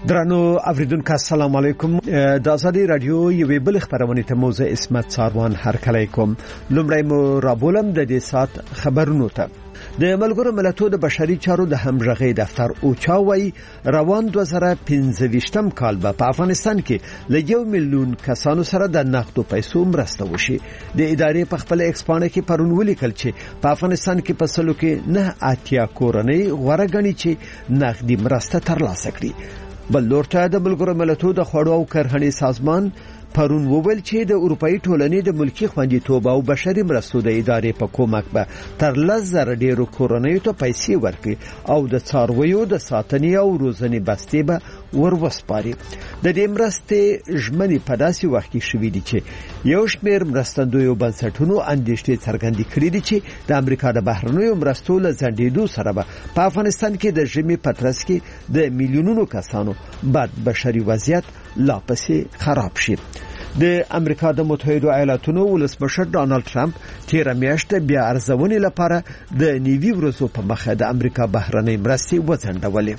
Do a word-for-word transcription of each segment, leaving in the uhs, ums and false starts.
درنو اوریدونکو السلام علیکم. د ازادي رادیو یوې بل خبرونه ته موضوع اسمت ساروان هر کله کوم. لومړی مو رابولم د دې سات خبرونو ته. د ملګرو ملتونو د بشري چارو د همغږي دفتر اوچا وایي روان دوه زره پنځه ویشتم کال به په افغانستان کې له یو میلیون کسانو سره د نقدو پیسو مرسته وشي. د ادارې په خپل ایکسپانه کې پرون ولیکل چې په افغانستان کې په سلو کې نه اتیا کورنۍ غوړه غني چې نقدي مرسته ترلاسه کړي. بل لورته د ملګرو ملتونو د خوړو او کرهڼې سازمان پرون وویل چې د اروپאי ټولنې د ملکی خوندیتوب او بشري مرستو د ادارې په کومک به تر لس زره ډیرو کورنیو ته پیسې ورکړي او د څارویو د ساتنې او روزنې بستې به وروسپاري. د دې مرستې ژمنې په داسې وخت کې شوې دي چې یو شمېر مرستندویو بنسټونو اندېښنې څرګندې کړې دي چې د امریکا د بهرنیو مرستو له ځنډېدو سره به په افغانستان کې د ژمي په ترڅ کې د میلیونونو کسانو بد بشري وضعیت لا پسې خراب شي. د امریکا د متحده ایالاتونو ولسمشر ډانلډ ټرمپ تیر میاشت بیا ارزونې لپاره د نیوي ورځو په مخه د امریکا بهرنۍ مرستې وځنډولې.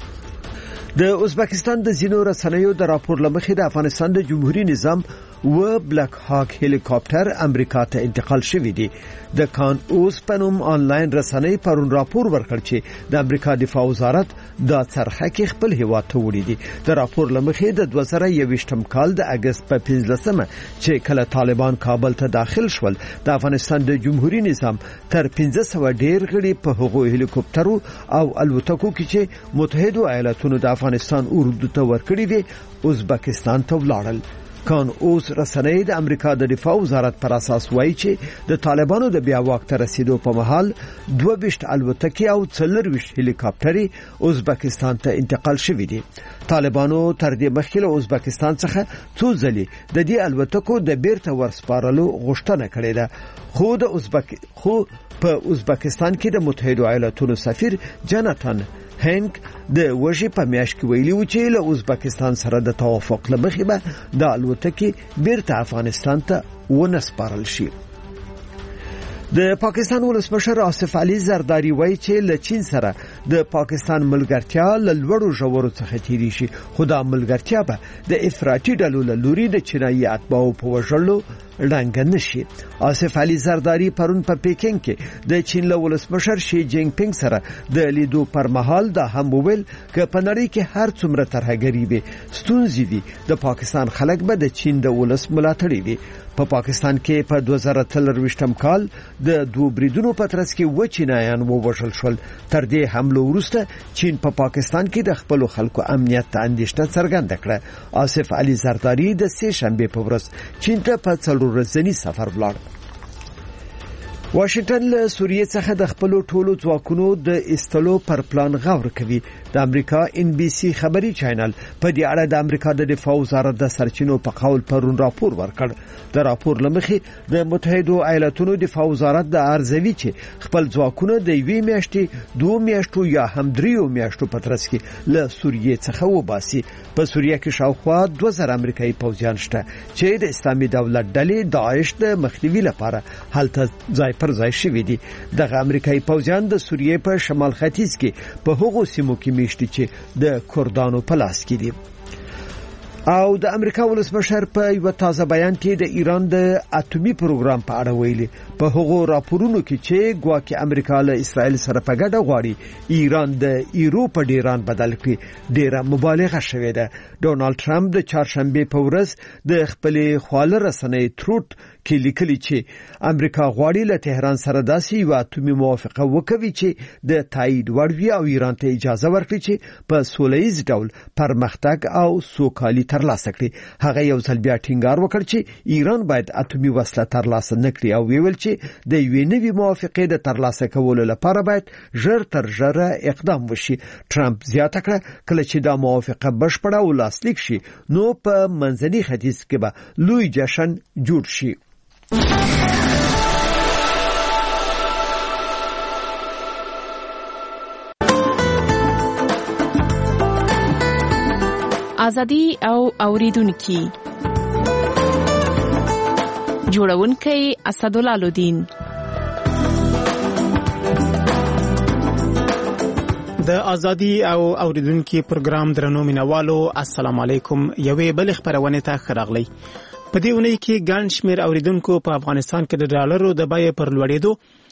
د ازبکستان د زینو رسنیو د راپور لمخې د افغانستان د جمهوریت نظام و بلک هاک هلیکاپټر امریکا ته انتقال شوی دی. د کان اوس پنوم آنلاین رسنۍ پرون راپور ورکړ چې د امریکا دفاع وزارت د څرخه کې خپل هیواد ته وړي دي. د راپور لمخې د دوه زره یوویشتم کال د اگست په پنځلسمه چې کله طالبان کابل ته داخل شول د افغانستان د جمهوریت نظام تر پنځه سوه ډیر غړي په هغو هلیکاپټرو او الوتکو کې چې متحده ایالاتونو د افغانستان اردو ته ورکړي دي ازبکستان ته ولاړل. کان اوس رسنۍ د امریکا د دفاع وزارت پر اساس وایي چې د طالبانو د بیا واک ته رسیدو په مهال دوه ویشت الوتکې او څلور ویشت هلیکاپټرې ازبکستان ته انتقال شوې دي. طالبانو تر دې مخکې له ازبکستان څخه څو ځلې د دې الوتکو د بیرته ورسپارلو غوښتنه کړې ده. خو د ازبک خو په ازبکستان کې د متحده ایالاتونو سفیر جاناتان هنک د وژې په میاشت کې ویلي و چې له ازبکستان سره د توافق لمخې به د الوتکې بیرته افغانستان ته ونسپارل شي. د پاکستان ولسمشر آصف علي زرداری وایي چې له چین سره د پاکستان ملګرتیا له لوړو ژورو څخه تیری شي، خو دا ملګرتیا به د افراطي ډلو له لوري د چینایي اتباعو په وژلو ړنګ نشي. آصف علي زرداری پرون په پیکینګ کې د چین له ولسمشر شي جینګ پینګ سره د لیدو پر مهال دا هم وویل چې په نړۍ کې هر څومره ترهګري وي ستونزې دي د پاکستان خلک به د چین د ولس ملاتړي وي. په پاکستان کې په دوه زره څلرویشتم کال د دوه بریدونو په ترڅ کې و چینایان ووژل شول. تر دې حمله وروسته چین په پا پاکستان کې د خپل خلکو امنیت ته اندېښنه څرګنده کړه. آصف علي زرداری د سه شنبه په ورځ چین ته په څلور ورځنی سفر ولاړ. واشنگټن له سوریې څخه د خپل ټولو ځواکونو د استلو پر پلان غور کوي. د امریکا ان بي سي خبري چینل په دې اړه د امریکا د دفاع وزارت د سرچینو په قول پرون راپور ورکړ. د راپور لمخې د متحده ایالاتونو دفاع وزارت د ارزوي چې خپل ځواکونه د یوې میاشتې دوه میاشتو یا هم دریو میاشتو په ترڅ کې له سوریې څخه وباسي. په سوریه کې شاوخوا دوه زره امریکایي پوځیان شته چې د اسلامي دولت ډلې داعش د مخنیوي لپاره هلته ځای پر ځای شوي دي. دغه امریکایي پوځیان د سوریې په شمال ختیځ کې په هغو سیمو کې میشتي چې د کردانو په لاس کې دي. او د امریکا ولسمشر په یو تازه بیان کې د ایران د اټومي پروګرام په اړه ویلي. په هغو راپورونو کې چې ګواکې امریکا له اسرائیل سره په ګډه غواړي ایران د ایرو په ډیران بدل کړي ډیره مبالغه شوې ده. ډونالد ټرمپ د چهارشنبه په ورځ د خپل خواله رسنۍ تروت کې لیکلي چې امریکا غواړي له تهران سره داسې یو اټومي موافقه وکړي چې د تایید وړ وي او ایران ته اجازه ورکړي چې په سولهییز ډول پرمختګ او سوکالي ترلاسه کړي. هغه یو ځل بیا ټینګار وکړ چې ایران باید اټومي وسله ترلاسه نکړي او ویل چې د یوې نوې موافقې د ترلاسه کولو لپاره باید ژر تر ژره اقدام وشي. ټرمپ زیاته کړه کله چې دا موافقه بشپړه او لاسلیک شي نو په منځني ختیځ کې به لوی جشن جوړ شي. ازادي او اوریدونکو جوړونکي اسدالله الدین د ازادي او اوریدونکو پروګرام درنو مینوالو السلام علیکم. یوې بل خبرونه ته خراغلی. په دې ونې کې ګڼ شمېر اوریدونکو په افغانستان کې د ډالرو د بیې پر لوړېدو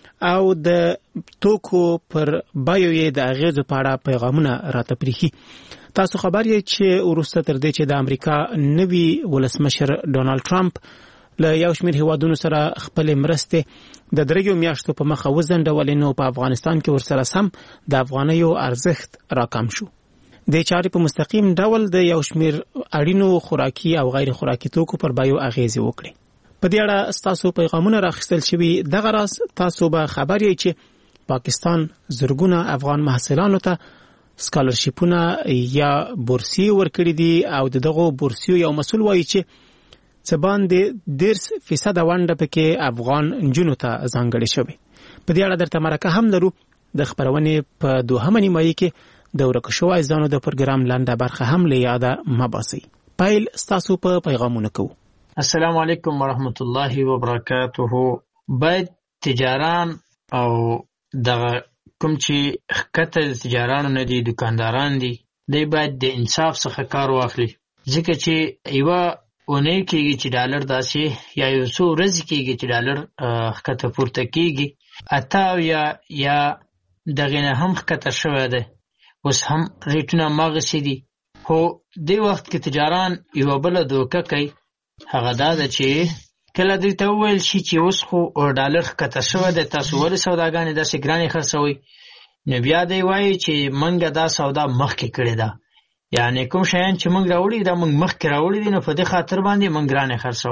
او د توکو پر بیو یې د اغیزو په اړه پیغامونه راته پریخي. تاسو خبر یې چې وروسته تر دې چې د امریکا نوي ولسمشر ډونالد ټرمپ له یو شمېر هیوادونو سره خپل مرستې د دریو میاشتو په مخه وځنډولې، نو په افغانستان کې ورسره سم د افغانیو ارزښت راکم شو. د چارې په مستقیم ډول د یو شمېر اړینو خوراکي او غیر خوراکي توکو پر بیو اغیزې وکړي. په دې اړه ستاسو پیغامونه راخیستل شوي. دغه راز تاسو به خبر یې چې پاکستان زرګونه افغان محصلانو ته سکالرشیپونه یا بورسي ورکړي دي او دغه بورسیو یو مسؤل وایي چې څه باندې دیرش فیصد ونډه پکې افغان نجونو ته ځانګړې شوې. په دې اړه درته مرکه هم لرو. د خبرونې په دوهمه نیمایي کې د ورکو شویو ځانو د پروګرام لنډه برخه هم له یاده مه باسئ. پیل ستاسو په پیغامونه کوو. السلام علیکم ورحمت الله وبرکاته. باید تجاران او دغه کوم چې ښکته تجارانو نه دي، دکانداران دي، دی باید د انصاف څخه کار واخلي. ځکه چې یوه اونۍ کېږي چې ډالر داسې یا یو څو ورځې کېږي چې ډالر ښکته پورته کېږي، اته او یا یا دغې نه هم ښکته شوی دی. اوس هم ریټونه هماغسې دي. خو دې وخت کې تجاران یوه بله دوکه کوي، هغه دا ده چې کله دوی ته وویل شي چې اوس خو ډالر ښکته شوی دی، تاسو ولې سوداګانې داسې ګرانې خرڅوئ؟ نو بیا دی وایي چې موږ دا سودا مخکې کړې ده، یعنی کوم شیان چې موږ راوړي دا موږ مخکې راوړي دي، نو په دې خاطر باندې موږ ګرانې خرڅو.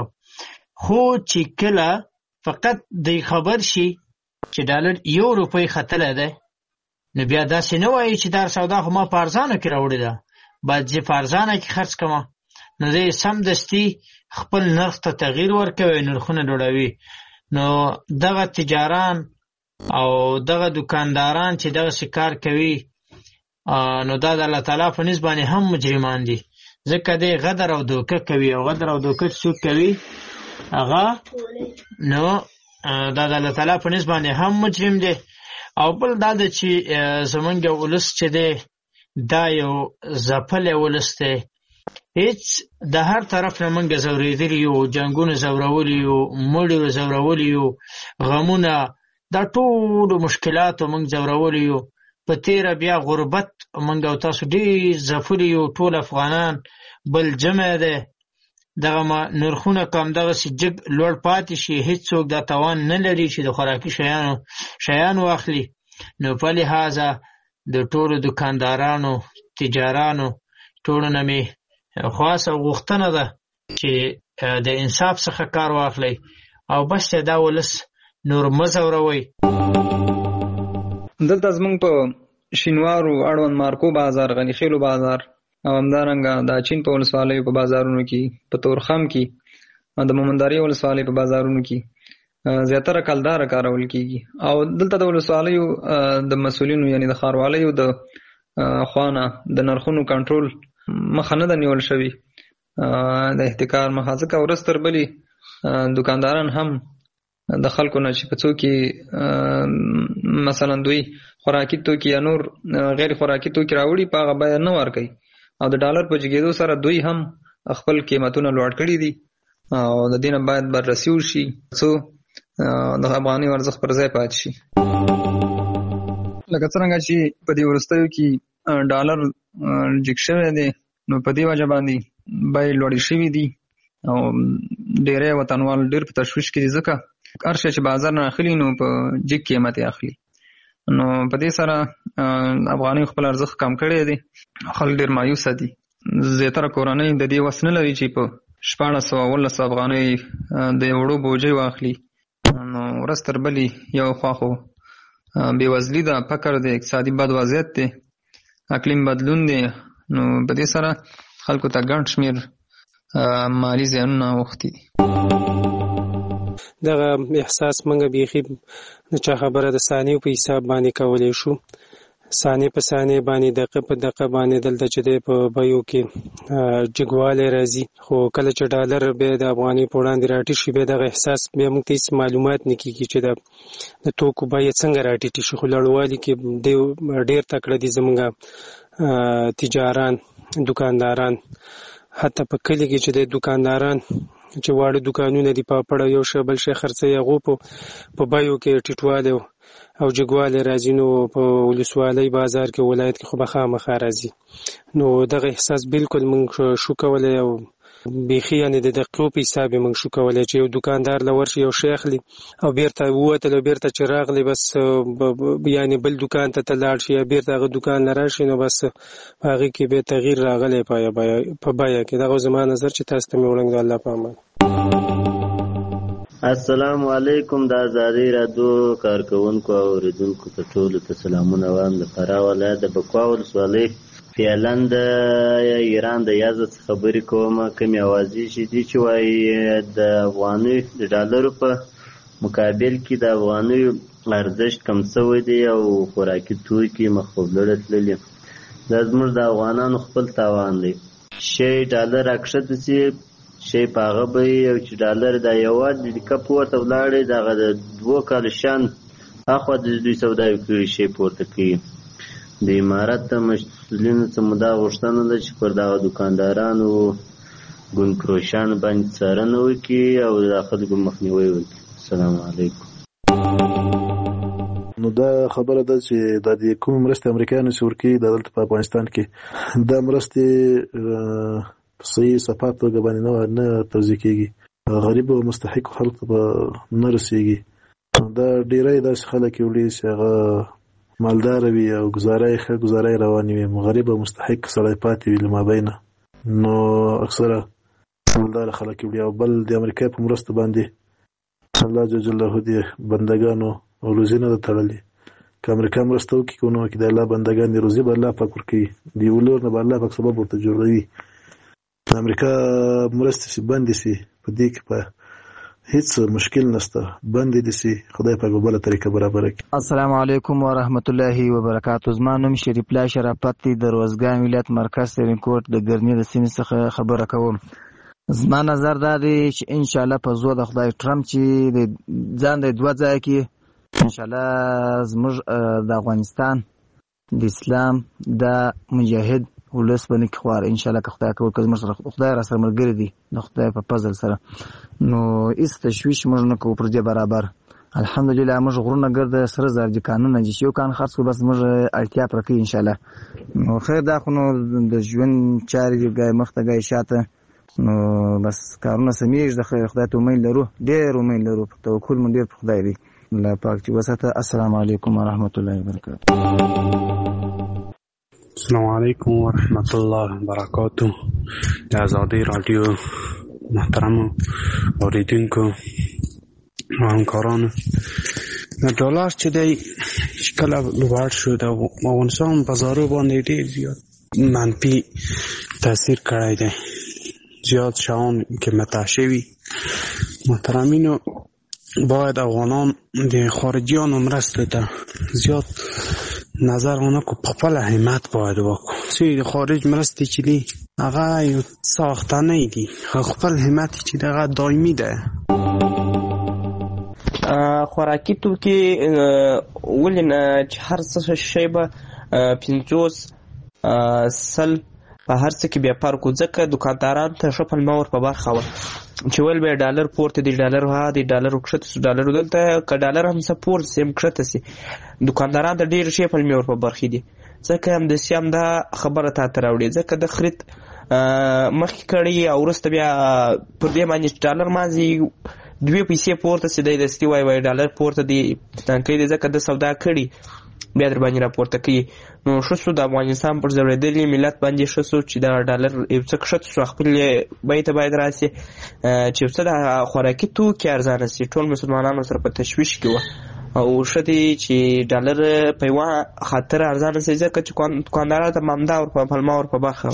خو چې کله فقط دی خبر شي چې ډالر یو روپۍ ختلی دی، نو بیا داسې نه وایي چې دا سودا خو ما په ارزانه کې راوړې ده، باید زه په ارزانه کې خرڅ کړم. نو دی سمدستي خپل نرخ ته تغییر ورکوي، نرخونه لوړوي. نو دغه تجاران او دغه دکانداران چې دغسې کار کوي، نو دا د الله تعالی په نسبت باندې هم مجرمان دي، ځکه دی غدر او دوکه کوي. او غدر او دوکه څوک کوي هغه نو دا د الله تعالی په نسبت باندې هم مجرم دی. او بل دا ده چې زمونږ ولس چې دی دا یو ځپلی ولس دی، هیڅ د هر طرف نه موږ ځورېدلي یو، جنګونه ځورولي یو، مړي ځورولي یو، غمونه، دا ټولو مشکلاتو موږ ځورولي یو. په تیره بیا غربت موږ او تاسو ډېر ځپلي یو، ټول افغانان بل جمع دی. دغه نرخونه که همدغسې جګ لوړ پاتې شي، هېڅوک دا توان نه لري چې د خوراکي شیانو شیان واخلي. نو په لحاظه د ټولو دکاندارانو، تجارانو ټولو نه مې خواست او غوښتنه ده چې د انصاف څخه کار واخلئ او بس دا ولس نور مه ځوروئ. دلته زمونږ په شینوارو اړوند مارکو بازار، غني خیلو بازار او همدارنګه د چین په ولسوالیو په بازارونو کې، په تورخم کې، د مومنداري ولسوالۍ په بازارونو کې زیاتره کلداره کارول کېږي. او دلته د ولسوالیو د مسؤلینو یعنی د ښاروالیو د خوانه د نرخونو کنټرول مخه نه ده نیول شوي، د احتکار مخه. ځکه ورځ تر بلې دکانداران هم د خلکو نه چې په څو کې مثلا دوی خوراکي توکي یا نور غیر خوراکي توکي راوړي په هغه بیه نه ورکوي، او د ډالر په جګېدو سره دوی هم خپل قیمتونه لوړ کړي دي. او د دې نه باید بررسي وشي څو د افغاني ارزښت پر ځای پاتې شي. لکه څرنګه چې په دې وروستیو کې ډالر جګ شوی دی، نو په دې وجه باندې بیې لوړې شوي دي او ډېری وطنوال ډېر په تشویش کې دي، ځکه هر شی چې بازار نه اخلي نو په جګ قیمت یې اخلي. نو په دې سره افغاني خپل ارزښت کم کړی دی، خلک ډېر مایوسه دي. زیاتره کورنۍ د دې وس نه لري چې په شپاړس سوه اوولس افغانۍ د یو وړو بوجۍ واخلي. نو ورځ تر بلې یو خوا خو بېوزلي ده، فقر دی، اقتصادي بد وضعیت دی، اقلیم بدلون دی. نو په دې سره خلکو ته ګڼ شمېر مالي زیانونه اوښتي دي. دغه احساس موږ بیخي د چا خبره د ثانیو په حساب باندې کولی شو. ثانیه په ثانیه باندې دقیقه په دقیقه باندې دلته چې دی په بیو کې جګوالی راځي، خو کله چې ډالر بیا د افغانۍ په وړاندې راټیټ شي بیا دغه احساس بیا موږ ته هېڅ معلومات نه کېږي چې د توکو بیې څنګه راټیټې شي. خو لوړوالي کې دی ډېر تکړه دي زموږ تجاران، دکانداران، حتی په کلي کې چې د دکانداران چې واړه دکانونه دي پاپړ او یو شی بل شی خرڅوي، هغو په بیو کې ټیټوالی او جګوالی راځي، نو په ولسوالۍ بازار کې ولایت کې خو به خامخا راځي. نو دغه احساس بالکل موږ شو کولی او بیخي یعنې د دقیقو په حساب یې موږ شو کولی چې یو دکاندار له ورشي یو شی اخلي او بیرته ووتل او بیرته چې راغلی بس یعنې بل دکان ته ته لاړ شي یا بیرته هغه دکان نه راشي، نو بس په هغې کې بیا تغییر راغلی په بیه کې. دغه زما نظر چې تاسو ته مې وړاندې د الله په امان. السلام علیکم. د ازادۍ راډیو کارکوونکو او اورېدونکو ته ټولو ته سلامونه وایم. د فراه ولایت د بکوا ولسوالۍ فعلا د ایران د یازد خبرې کوم. کومې اوازې چې دي چې وایي د افغانیو د ډالرو په مقابل کې د افغانیو ارزښت کم شوی دی او خوراکي توکي مخ په لوړه تللي. دا زموږ د افغانانو خپل تاوان دی. شی ډالر راکښته سي شی په هغه بیې او چې ډالر دا یوازې د کپ پورته ولاړې دغه د دوو کالو شان اخوا د دوی سوداوي کړي شی پورته کوي. د امارت د مسؤلینو څخه مو دا غوښتنه ده چې پر دغه دوکاندارانو ګونګروشانو باندې څارنه وکړي او د خلکو مخنیوی وکړي. السلام علیکم. نو دا خبره ده چې د دې کوم مرستې امریکایانو چې ورکوي د دلته په افغانستان کې دا مرستې صحیح صفات توګه باندې نه توزیع کېږي، غریب او مستحق خلکو به نه رسېږي. دا ډېری داسې خلک وړي چې هغه مالدار وي او ګزاره یې ښه ګزاره یې روانې وي، غریب او مستحق سړی پاتې وي له مابینه. نو اکثره مالدار خلک وړي. او بل د امریکا په مرسته باندې الله جل جلاله دې بندګانو او روزي نه ده تړلې. که امریکا مرسته وکړي که ونه وکړي د الله بندګان دي روزي به الله پاک ورکوي، د یو لور نه به الله پاک سبب ورته جوړوي. د امریکا مرستې چې بندې سي په دې کې په هیڅ مشکل نشته، بندې دي سي خدای پاک په بله طریقه برابره کړي. السلام علیکم ورحمت الله وبرکاتو. زما نوم شریف الله شرافت دی، د روزګان ولایت مرکز سرینکوټ د ګرني د سیمې څخه خبره کوم. زما نظر دا دی چې ان شاء الله په زور د خدای ټرمپ چې د ځان د دوه ځای کې ان شاء الله زموږ د افغانستان د اسلام د مجاهد ولس باندې کې خوار ان شاء الله که خدای کول که زموږ سره خدای را سره ملګری دی د خدای په فضل سره، نو هېڅ تشویش موږ نه کوو پر دې برابر. الحمدلله موږ غرونه ګرده سره زر دي کانونه دي چې یو کان خرڅ کړو بس موږ اړتیا پوره کوي ان شاء الله. نو خیر دا خو نو د ژوند چارې دي ګای مخته ګای شاته، نو بس کارونه سمیږي. د خدای ته امید لرو، ډېر امید لرو، توکل مو ډېر په خدای دی. الله پاک چې وساته. السلام علیکم ورحمت الله وبرکاتو. السلام علیکم ورحمت الله وبرکاتو. د ازادۍ راډیو محترمو اوریدونکو او همکارانو، د ډالر چې دی چې کله لوړ شو د افغانستان بازارو باندې ډېر زیات منفي تاثیر کړی دی، زیات شیان قیمته شوي. محترمینو باید افغانان د خارجیانو مرستو ته زیات نظر ونه کو، په خپل همت باید وکړو. چې د خارج مرستې چې دي هغه یو ساختنی دي، خپل همت چې دغه دایمي ده. خوراکي توکي ولې نه چې هر څه شی به پنځوس سل په هر څه کې بیا فرق و، ځکه دوکاندارانو ته ښه پلمه ور په برخه وه چې ویل به یې ډالر پورته دی، ډالر ها دی، ډالر ورکښته سو، ډالر دلته که ډالر هم څه پورته سي هم کښته سي، دوکانداران ته ډېر ښې پلمې ور په برخې دي. ځکه همداسې هم دا خبره تا ته راوړي، ځکه د خرید مخکې کړی او وروسته بیا پر دې باندې ډالر مازې دوې پیسې پورته سي، دی دستي وایي وایي ډالر پورته دی تنکۍ دی، ځکه د سودا کړي بیا در باندې راپورته کوي. نو ښه سو د افغانستان پر ځورېدلي ملت باندې ښه سو چې دا ډالر یو څه کښته سو، خپل بیې ته باید راسي چې یو څه د خوراکي توکي ارزانه سي. ټول مسلمانانو سره په تشویش کې وه او ښه دی چې ډالر په یوه خاطر ارزانه سي، ځکه چې دوکاندارانو ته همدا ور په پلمه ور په برخه.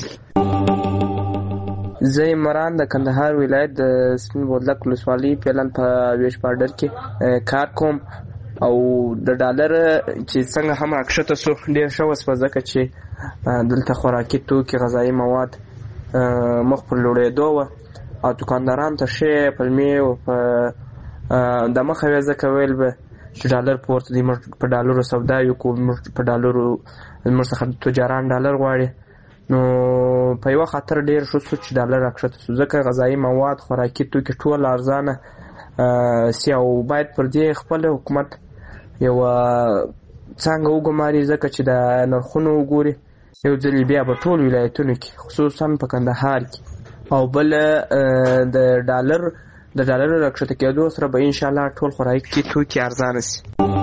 زه عمران د کندهار ولایت د سپین بولدک ولسوالۍ فعلا په ویش بارډر کې کار کوم. او د ډالر چې څنګه هم راکښته سو ډېر ښه وسوه ځکه چې دلته خوراکي توکي غذایي مواد مخ پر لوړېدو وه او دوکاندارانو ته ښې پلمې و په د مخه وې ځکه ویل به چې ډالر پورته دی موږ په ډالرو سودا وکړو موږ په ډالرو موږ څخه تجاران ډالر غواړي نو په یوه خاطر ډېر ښه سو چې ډالر راکښته سو ځکه غذایي مواد خوراکي توکي ټول ارزانه سي او باید پر دې خپل حکومت یوه څانګه وګماري ځکه چې د نرخونو وګوري یو ځل بیا په ټول ولایتونو کې خصوصا په کندهار کې او بل د ډالر د ډالر راکښته کېدو سره به انشاءالله ټول خوراکي توکي ارزانه سي.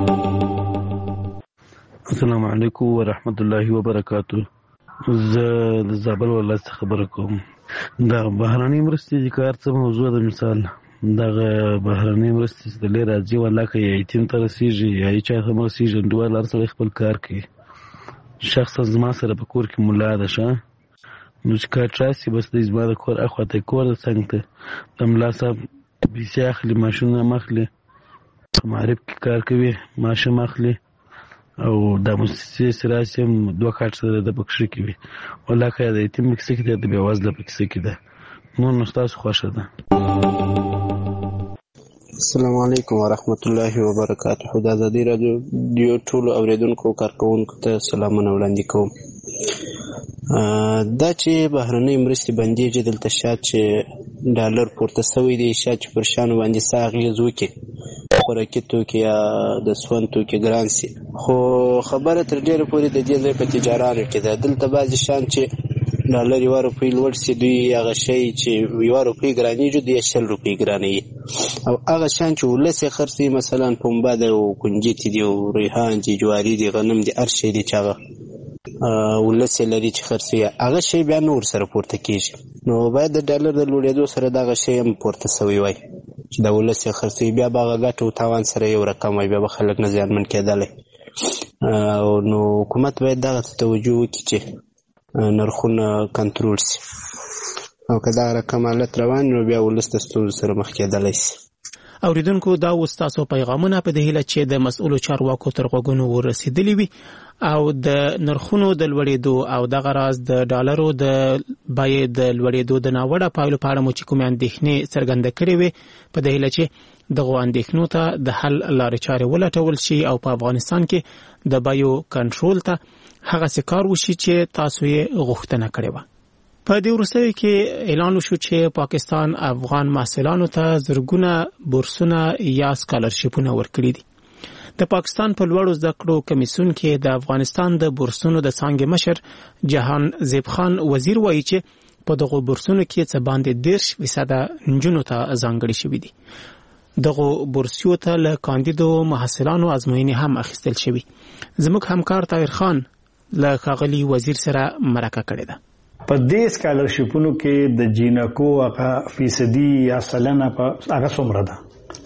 السلام علیکم ورحمت الله وبرکاتو. زه د زابل ولایت خبره کوم. دا بهرنۍ مرستې چې کار څه موضوع ده، مثال دغه بهرنۍ مرستې چې دلې راځي والله که یتیم ته رسېږي یا هېچا ته هم رسېږي انډیوال هر سړی خپل کار کوي. شخصا زما سره په کور کې ملا ده ښه نو چې کار راسي بس دی زما د کور اخواته کور د څنګ ته د ملا صاحب پیسې اخلي ماشینونه هم اخلي په معرف کې کار کوي ماشین اخلي او د موسسې چې راسي هم دوه کاټ سره د پکښې کې وي والله که د یتیم په کیسه کې ده د بېوزله په کیسه کې ده نور نو ستاسو خوښه ده. السلام علیکم ورحمت الله وبرکاته. د ازادي راډیو ټولو اوریدونکو کارکوونکو ته سلامونه وړاندې کوم. دا چې بهرنۍ مرستې بندېږي دلته شاید چې ډالر پورته سوی دی شاید چې پر شیانو باندې څه اغېز وکړي خوراکي توکي یا د سون توکي ګران سي خو خبره تر ډېره پورې د دې ځای په تجارانو کې ده. دلته بعضې شیان چې ډالر یوه روپۍ لوړ سي دوی هغه شی چې یوه روپۍ ګرانېږي دوی شل روپۍ ګرانوي او هغه شیان چې ولس یې خرڅوي مثلا پنبه ده او کنجتې دي او ریحان دي جواري دي غنم دي هر شی دی چې هغه ولس یې لري چې خرڅوي هغه شی بیا نه ورسره پورته کېږي نو باید د ډالر د لوړېدو سره دغه شی هم پورته سوی وای چې د ولس یې خرڅوي بیا به هغه ګټه او تاوان سره یو رقم وای بیا به خلک نه زیانمن کېدلی نو حکومت باید دغه ته توجه وکړي چې نرخونه کنټرول سي او که دغه رقم حالت روان نو بیا ولس د ستونزو سره مخ کېدلی سي. اوریدونکو دا اوس تاسو پیغامونه په دې هیله چې د مسؤلو چارواکو تر غوږونو ورسېدلي وي او د نرخونو د لوړېدو او دغه راز د ډالرو د بیې د لوړېدو د ناوړه پایلو په اړه مو چې کومې اندېښنې څرګنده کړې وې په دې هیله چې دغو اندېښنو ته د حل لارې چارې ولټول شي او په افغانستان کې د بیو کنټرول ته هغسې کار وشي چې تاسو یې غوښتنه کړې وه. په دې وروستیو کې اعلان وشو چې پاکستان افغان محصلانو ته زرګونه بورسونه یا سکالرشیپونه ورکړي دي. د پاکستان په لوړو زده کړو کمیسیون کې د افغانستان د بورسونو د څانګې مشر جهان زیب خان وزیر وایي چې په دغو بورسونو کې څه باندې دېرش فیصده نجونو ته ځانګړي شوي دي. دغو بورسیو ته له کاندیدو محصلانو ازموینې هم اخیستل شوي. زموږ همکار طاهر خان له ښاغلي وزیر سره مرکه کړې ده. په دې سکالرشیپونو کې د جینکو هغه فیصدي یا سلنه په هغه څومره ده؟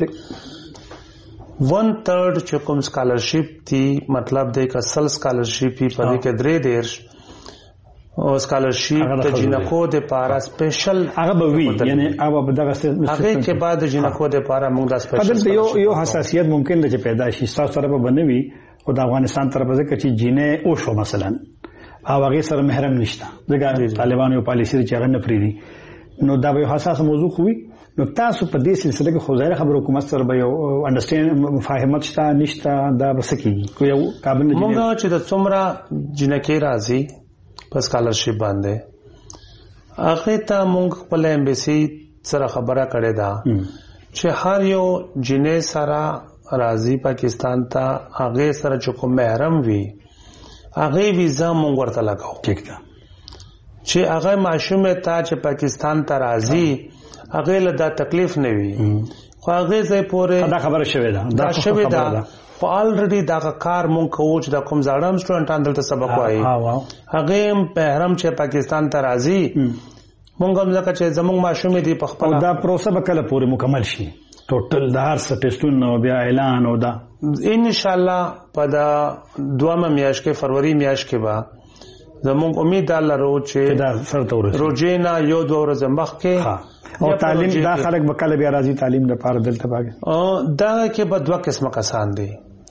ون تھرڈ چې کوم سکالرشپ دی مطلب دی که سل سکالرشپ په دې کې درې دیرش او سکالرشپ د جینکو د پارا سپیشل هغه به وی یعنی هغه به دغه هغه کې بعد جینکو د پارا موږ د سپیشل یو یو حساسیت ممکن ده چې پیدا شي تاسو سره به بنوي او د افغانستان طرفه ځکه چې جینې او شو مثلا او هغه سره محرم نشته ځکه طالبانو یو پالیسی چې هغه نه پریدي نو دا به حساس موضوع خوي نو تاسو په دې سلسله کې خو ظاهر خبر حکومت سره به یو انډرسټینډ مفاهمت شته نشته دا بس کیږي خو یو کابل نه موږ چې د څومره جنکې راځي په سکالرشپ باندې هغه ته موږ خپل ایمبیسي سره خبره کړې ده چې هر یو جنې سره راځي پاکستان ته هغه سره چې کوم محرم وي هغه ویزا مونږ ورته لګاو ٹھیک ده چې هغه معشومه ته چې پاکستان ته راځي هغه له دا تکلیف نه وي خو هغه ځای پورې دا خبره شوې ده دا شوې ده خو الریډي دا کار مونږ کوو چې دا کوم ځاړم سټوډنټان دلته سبق وایي هغه محرم چې پاکستان ته راځي مونږ هم ځکه چې زموږ معشومه دي په خپل دا پروسه به کله پورې مکمل شي ټوټل د هر څه ټیسټونه بیا اعلان او دا ان شاء الله په دا دوامه میاشت کې فروری میاشت کې با زموږ امید لرو چې دا سره ورسېږي روزینا یو دوه ورځې مخکې او تعلیم دا خلک به کله بیا راځي تعلیم لپاره دلته باندې او دا کې به دوه قسمه کسان دي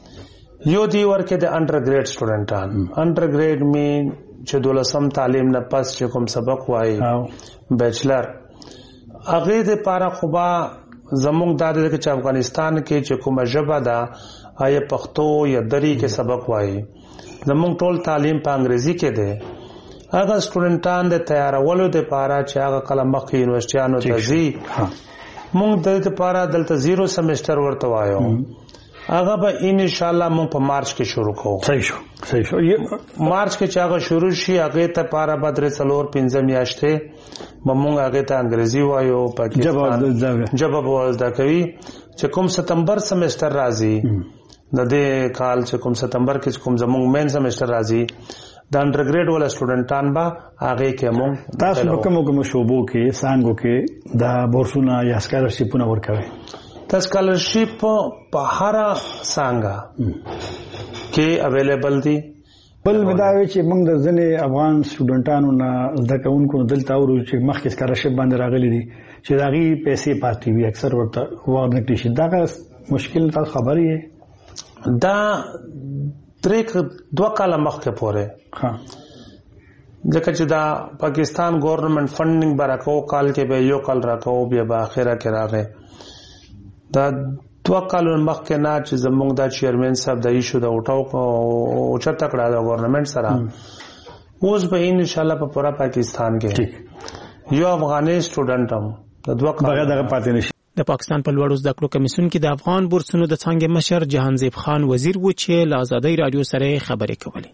یو دی ورکه د انډر ګریډ سټوډنټان انډر ګریډ می چې دولسم تعلیم نه پس چې کوم سبق وایي بیچلر هغه د پاره خوبا زموږ د دې چې افغانستان کې چې کومه ژبه ده آیا پښتو یا دری کې سبق وایي زموږ ټول تعلیم په انګریزي کې ده هغه سټوډنټان د تیارولو د پاره چې هغه کله مخکې یونیورسيټانو ته ځي موږ د دې لپاره دلته زیرو سمستر ورته وایو هغه به ان شاء الله موږ په مارچ کې شروع کوو صحیح شو صحیح شو مارچ کې چې هغه شروع شي هغه ته لپاره به درې څلور پنځه میاشتې موږ هغه ته انګریزي وایو پاکستان جواب ورزده کوي چې کوم ستمبر سمستر راځي د دې کال چې کوم ستمبر کې کوم زموږ مین سمستر راځي د انډر ګریډ ول سټوډنټان با هغه کې موږ تاسو په کومو کومو شوبو کې سانګو کې دا بورسونه یا سکالرشیپونه ورکوي د سکالرشیپ په هر څنګه کې اویلیبل دي بل مداوي چې موږ د ځنې افغان سټوډنټانو نه زده کوونکو دلته اورو چې مخکې سکالرشیپ باندې راغلي دي چې داغي پیسې پاتې وي اکثر ورته ورنه کړي شي دا مشکل تاسو خبرې دا تریک دوه کاله مخکې پورې ها ځکه چې دا پاکستان ګورنمنت فندینګ برکو کال کې به یو کال راکو بیا په اخره کې راغی دا دوه کالو مخکې نه چې زموږ د چیرمن صاحب د ایشو د اوټاو او چته کړه د ګورنمنت سره اوس به ان شاء الله په پورا پاکستان کې یو افغاني سټوډنټ هم د دوه کالو دغه پاتې نشي د پاکستان په لوړو زده کړو کمیسیون کې د افغان بورسونو د څنګه مشر جهانزیب خان وزیر و چې له آزادۍ رادیو سره خبرې کولې.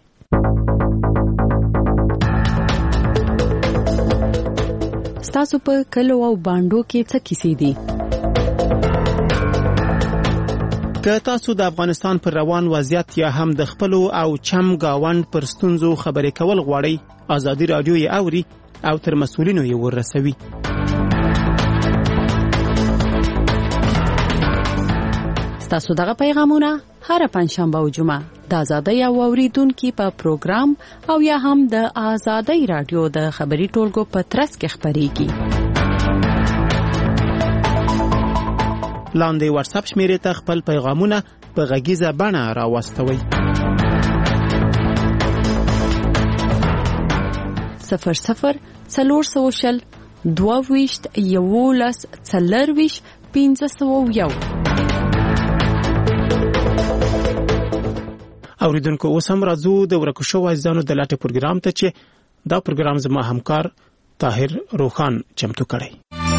ستاسو په کلو او باندو کې څه کیسې دي؟ که تاسو د افغانستان پر روان وضعیت یا هم د خپل او چم گاوند پر ستونزو خبرې کول غواړئ آزادۍ رادیو یې اوري او تر مسؤلینو یې ورسوي. تاسو دغه پیغامونه هر پنځشنبه او جمعه د آزادۍ او اوریدونکو په پروګرام او یا هم د آزادۍ رادیو د خبري ټولګو په ترڅ کې خبريږي. لاندې واتس اپ شمیرې ته خپل پیغامونه په غږیزه بڼه راوستوئ. صفر صفر څلور سوه شل دوه ویشت یولس څلور ویشت پنځه سوه یو. اوریدونکو اوس هم راځو د ورکو شوو ځانو د لاټه پروګرام ته چې دا پروګرام زما همکار طاهر روخان چمتو کړی.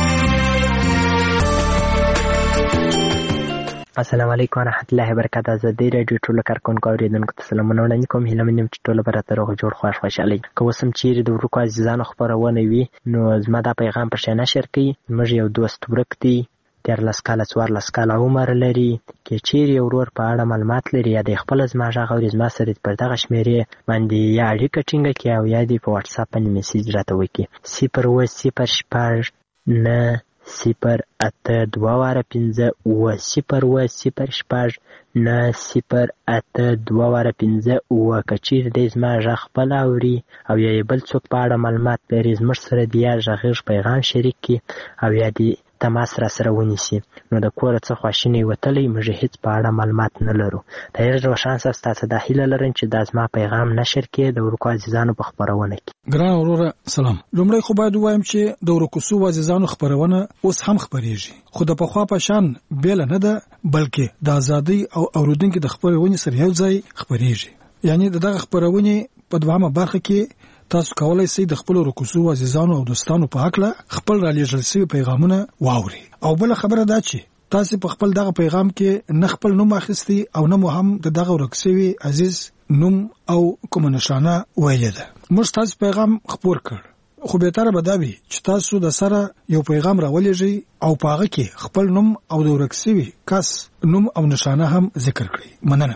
السلام علیکم ورحمۃ اللہ وبرکاتہ. آزادۍ رادیو ټول کارکونکو اوریدونکو ته سلامونه وړاندې کوم. هیله منم چې ټول به راته روغ جوړ خوښ خوشحالي. که اوس هم چیرې د ورکو عزیزانو خبرونه وي نو زما دا پیغام پر شا نشر کړئ. موږ یو دوست ورک دی دیارلس کاله څوارلس کاله عمر لري. که چیرې یو ورور په اړه معلومات لري یا د خپل زما غږ اوري زما سره پر دغه شمیرې باندې یا اړیکه ټینګه کړي او یا دې په واتس اپ باندې میسج راته وکړي. صفر اووه صفر شپږ نه صفر اته دوه واره پنځه اووه صفر اووه صفر شپږ نه صفر اته دوه واره پنځه اووه. که چیرې دی زما غږ خپل اوري او یا بل څوک په اړه معلومات لري زموږ سره د یا غږیز پیغام شریک کړي او یا دې تماس را سره ونیسي نو د کور څخه خواشینی وتلی موږ هیڅ په اړه معلومات نه لرو. د هر روشان تاسو د هیله لرم چې د ازما پیغام نشر کړي د ورکو عزیزانو په خبرونه کې. ګران وروره سلام. لومړی خو باید وایم چې د ورکو سو عزیزانو خبرونه اوس هم خبريږي خو د پخوا په شان بیل نه ده بلکې د ازادۍ او اوریدونکو د خبرونه سره یو ځای خبريږي. یعنی دغه خبرونه په دوامه برخه کې تاسو کولای شئ د خپل رکوسو عزیزانو او دوستانو په حق له خپل را لېږل شوی پیغامونه واوري. او بل خبره دا چې تاسو په خپل دغه پیغام کې نه خپل نوم اخیستي او نه مو هم د دغه ورکسوي عزیز نوم او کوم نشانه ویل ده. موږ تاسو پیغام خبر کړ خو به تر به دا وي چې تاسو د سره یو پیغام راولېږئ او پاغه کې خپل نوم او د ورکسوي کس نوم او نشانه هم ذکر کړئ. مننه.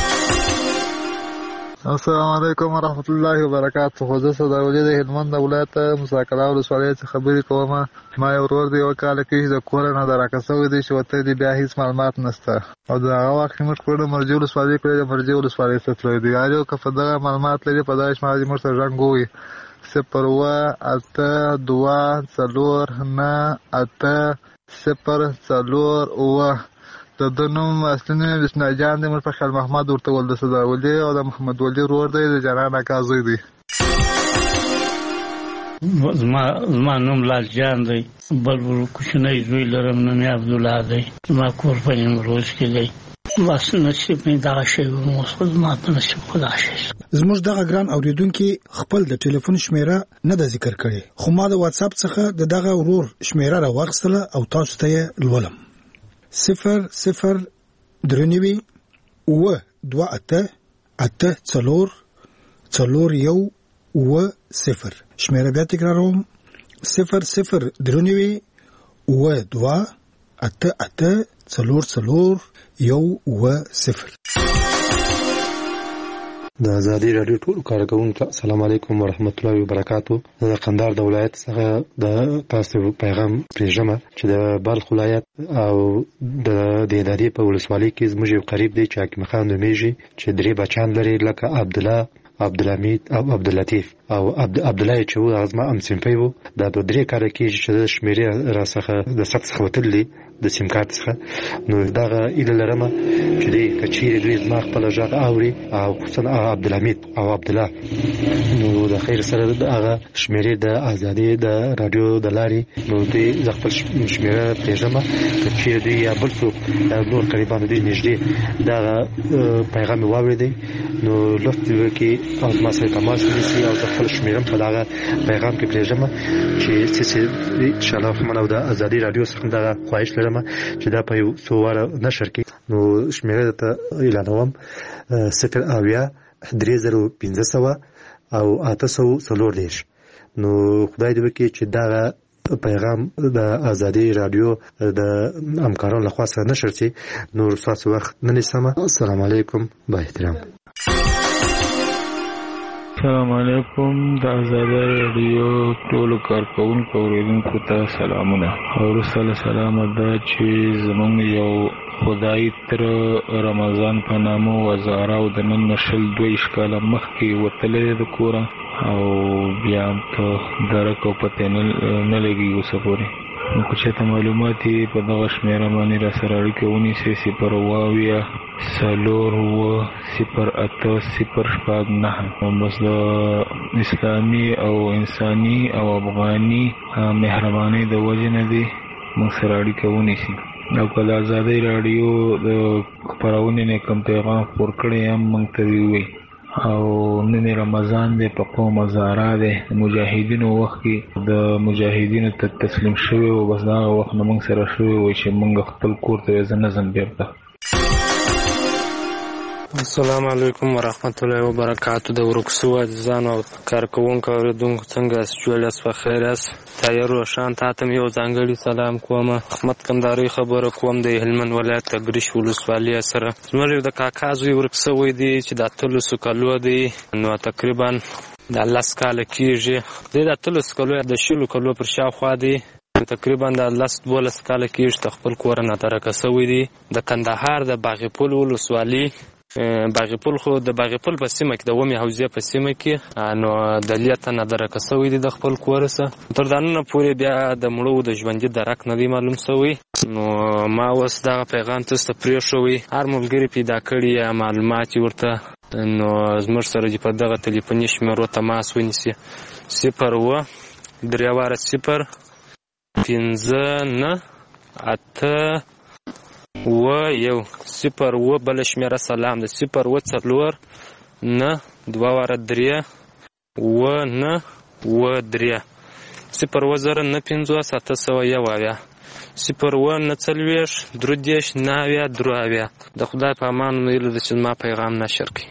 السلام علیکم ورحمۃ اللہ وبرکاتہ. خو زه صداولی د هلمند ولایت مساکله ولسوالۍ څخه خبرې کوم. ما یو ورور دی یو کال کې د کور نه دراکه سوی دی چې وته دی بیا هیڅ معلومات نشته او دا هغه وخت موږ کړو مرجو ولسوالۍ کړو د مرجو ولسوالۍ څخه تللی دی. یارو که په دغه معلومات لري په داش ما دې مرته رنګ وي صفر اووه اته دوه څلور نه اته صفر څلور اووه. د د ده نوم اصلي نوم یې بسم الله جان دی، موږ په خیال محمد ورته ویل، د صداولي او د محمد ولي ورور دی، د جانان اکا زوی دی. زما زما نوم لال جان دی، بل کوچنی زوی لرم نوم یې عبدالله دی، زما کور په نیمروز کې دی. بس نصیب مې دغه شی و، اوس زما په نصیب خدا شي. زموږ دغه ګران اوریدونکي خپل د ټلیفون شمیره نه ده ذکر کړې، خو ما د واتس اپ څخه د دغه ورور شمیره راواخیستله او تاسو ته یې لولم. صفر صفر درې نوي اووه دوه اته اته څلور څلور یو اووه صفر. شمیره بیا تکراروم، صفر صفر درې نوي اووه دوه اته اته څلور څلور یو اووه صفر. د ازادي راډیو ټول کارکونکو السلام علیکم ورحمت الله وبرکاتو. د قندهار د ولایت څخه د تاسو پیغام پرېږم چې د بلخ ولایت او د دهدادي په ولسوالۍ کې زموږ یو قریب دی چې حکیم خان نومیږي، چې درې بچیان لري لکه عبدالله، عبدالحمید او عبداللطیف. او عبدالله چې و هغه زما همصنفی و. دا په درې کاله کېږي چې د شمېرې را څخه د ثبت څخه وتلي د سیم کارت څخه. نو دغه ایله لرمه چې دی که چیرې دوی زما خپله غږ اوري او خصوصا عبدالحمید او عبدالله، نو د خیر سره هغه شمېرې د ازادي د راډیو د لارې نو دوی زه خپل شمېره پرېږدم، که چیرې دوی یا بل څوک یا نور قریبان دوی نږدې دغه پیغام یې واورېدی نو لطف وکړي او زما سره تماس ونیسي او زه خپل شمېره په دغه پیغام کې پرېږدم چې څه انشاءالله رحمن او د ازادي راډیو څخه دغه خواهش لرم چې دا په یو څو واره نشر کړي. نو شمېره ته اعلانوم صفر اویا درې زره پنځه سوه او اته سوه څلور دېرش. نو خدای دې وکړي چې دغه پیغام د ازادي راډیو د همکارانو لخوا سره نشر شي. نور ستاسو وخت نه نیسم. السلام علیکم، با احترام. السلام علیکم. د ازادي راډیو ټولو کارکونکو اوریدونکو ته سلامونه. وروسته سلام ده چې زمونږ یو خدای تر رمضان په نامه وزاره او د نن شل دویشت کاله مخکې وتلی د کوره او بیا په درک او پته نه لګي اوسه پورې. نو که چېرته معلومات یې په دغه شمېره باندې را سره اړیکه ونیسئ، صفر اوه اویا څلور اوه صفر اته صفر شپږ نهه. بس د اسلامي او انساني او افغاني مهربانۍ د وجې نه دي موږ سره اړیکه ونیسي. او که د ازادۍ راډیو د خپرونې نه کوم پیغام خپور کړی هم موږ ته ووایي. او نن رمضان دی، په قوم هزاره دی، د مجاهدینو وخت کې د مجاهدینو ته تسلیم شوی و. بس دا وخت نه موږ سره شوی و چې موږ خپل کور ته یې زه نه ځم بیرته. السلام علیکم ورحمت الله وبرکاتو. د ورکسو عزیزانو او کارکوونکو اوریدونکو څنګه یاست؟ جوړ یاست؟ په خیر یاست؟ طاهر روشان تا ته یو ځانګړی سلام کوم. احمد کندهاري خبره کوم د هلمند ولایت تګریش ولسوالۍ سره. زموږ د کاکا زوی ورکسوی دی چې د اتلسو کالو دی، نو تقریبا د لس کاله کېږي. دی د اتلسو کالو د شلو کالو پر شاوخوا دی، تقریبا د لس دولس کاله کېږي چې خپل کور نه ترکه سوی دی. د کندهار د باغپل ولسوالۍ باغپل خو د باغپل په سیمه کې د ومې حوزې په سیمه کې نو د لیته نه درکه سوی دی د خپل کور څخه. تر دا نن پورې بیا د مړو د ژوندي درک نه دی معلوم سوی. نو ما اوس دغه پیغام تاسو ته پرېښوی، هر ملګري پیدا کړي یا معلومات ورته نو زموږ سره دې په دغه تلیفوني شمیرو تماس ونیسي. صفر اوه درې واره صفر پنځه نه اته اوه یو صفر اوه. بل شمیره سلام ده صفر اوه څلور نه دوه واره درې اوه نه اوه درې. صفر اوه زره نه پنځوس اته سوه یو اویا. صفر اوه نه څلوېښت درې دېرش نه اویا درې اویا. د خدای په امان ویلو ده چې زما پیغام نشر کړي.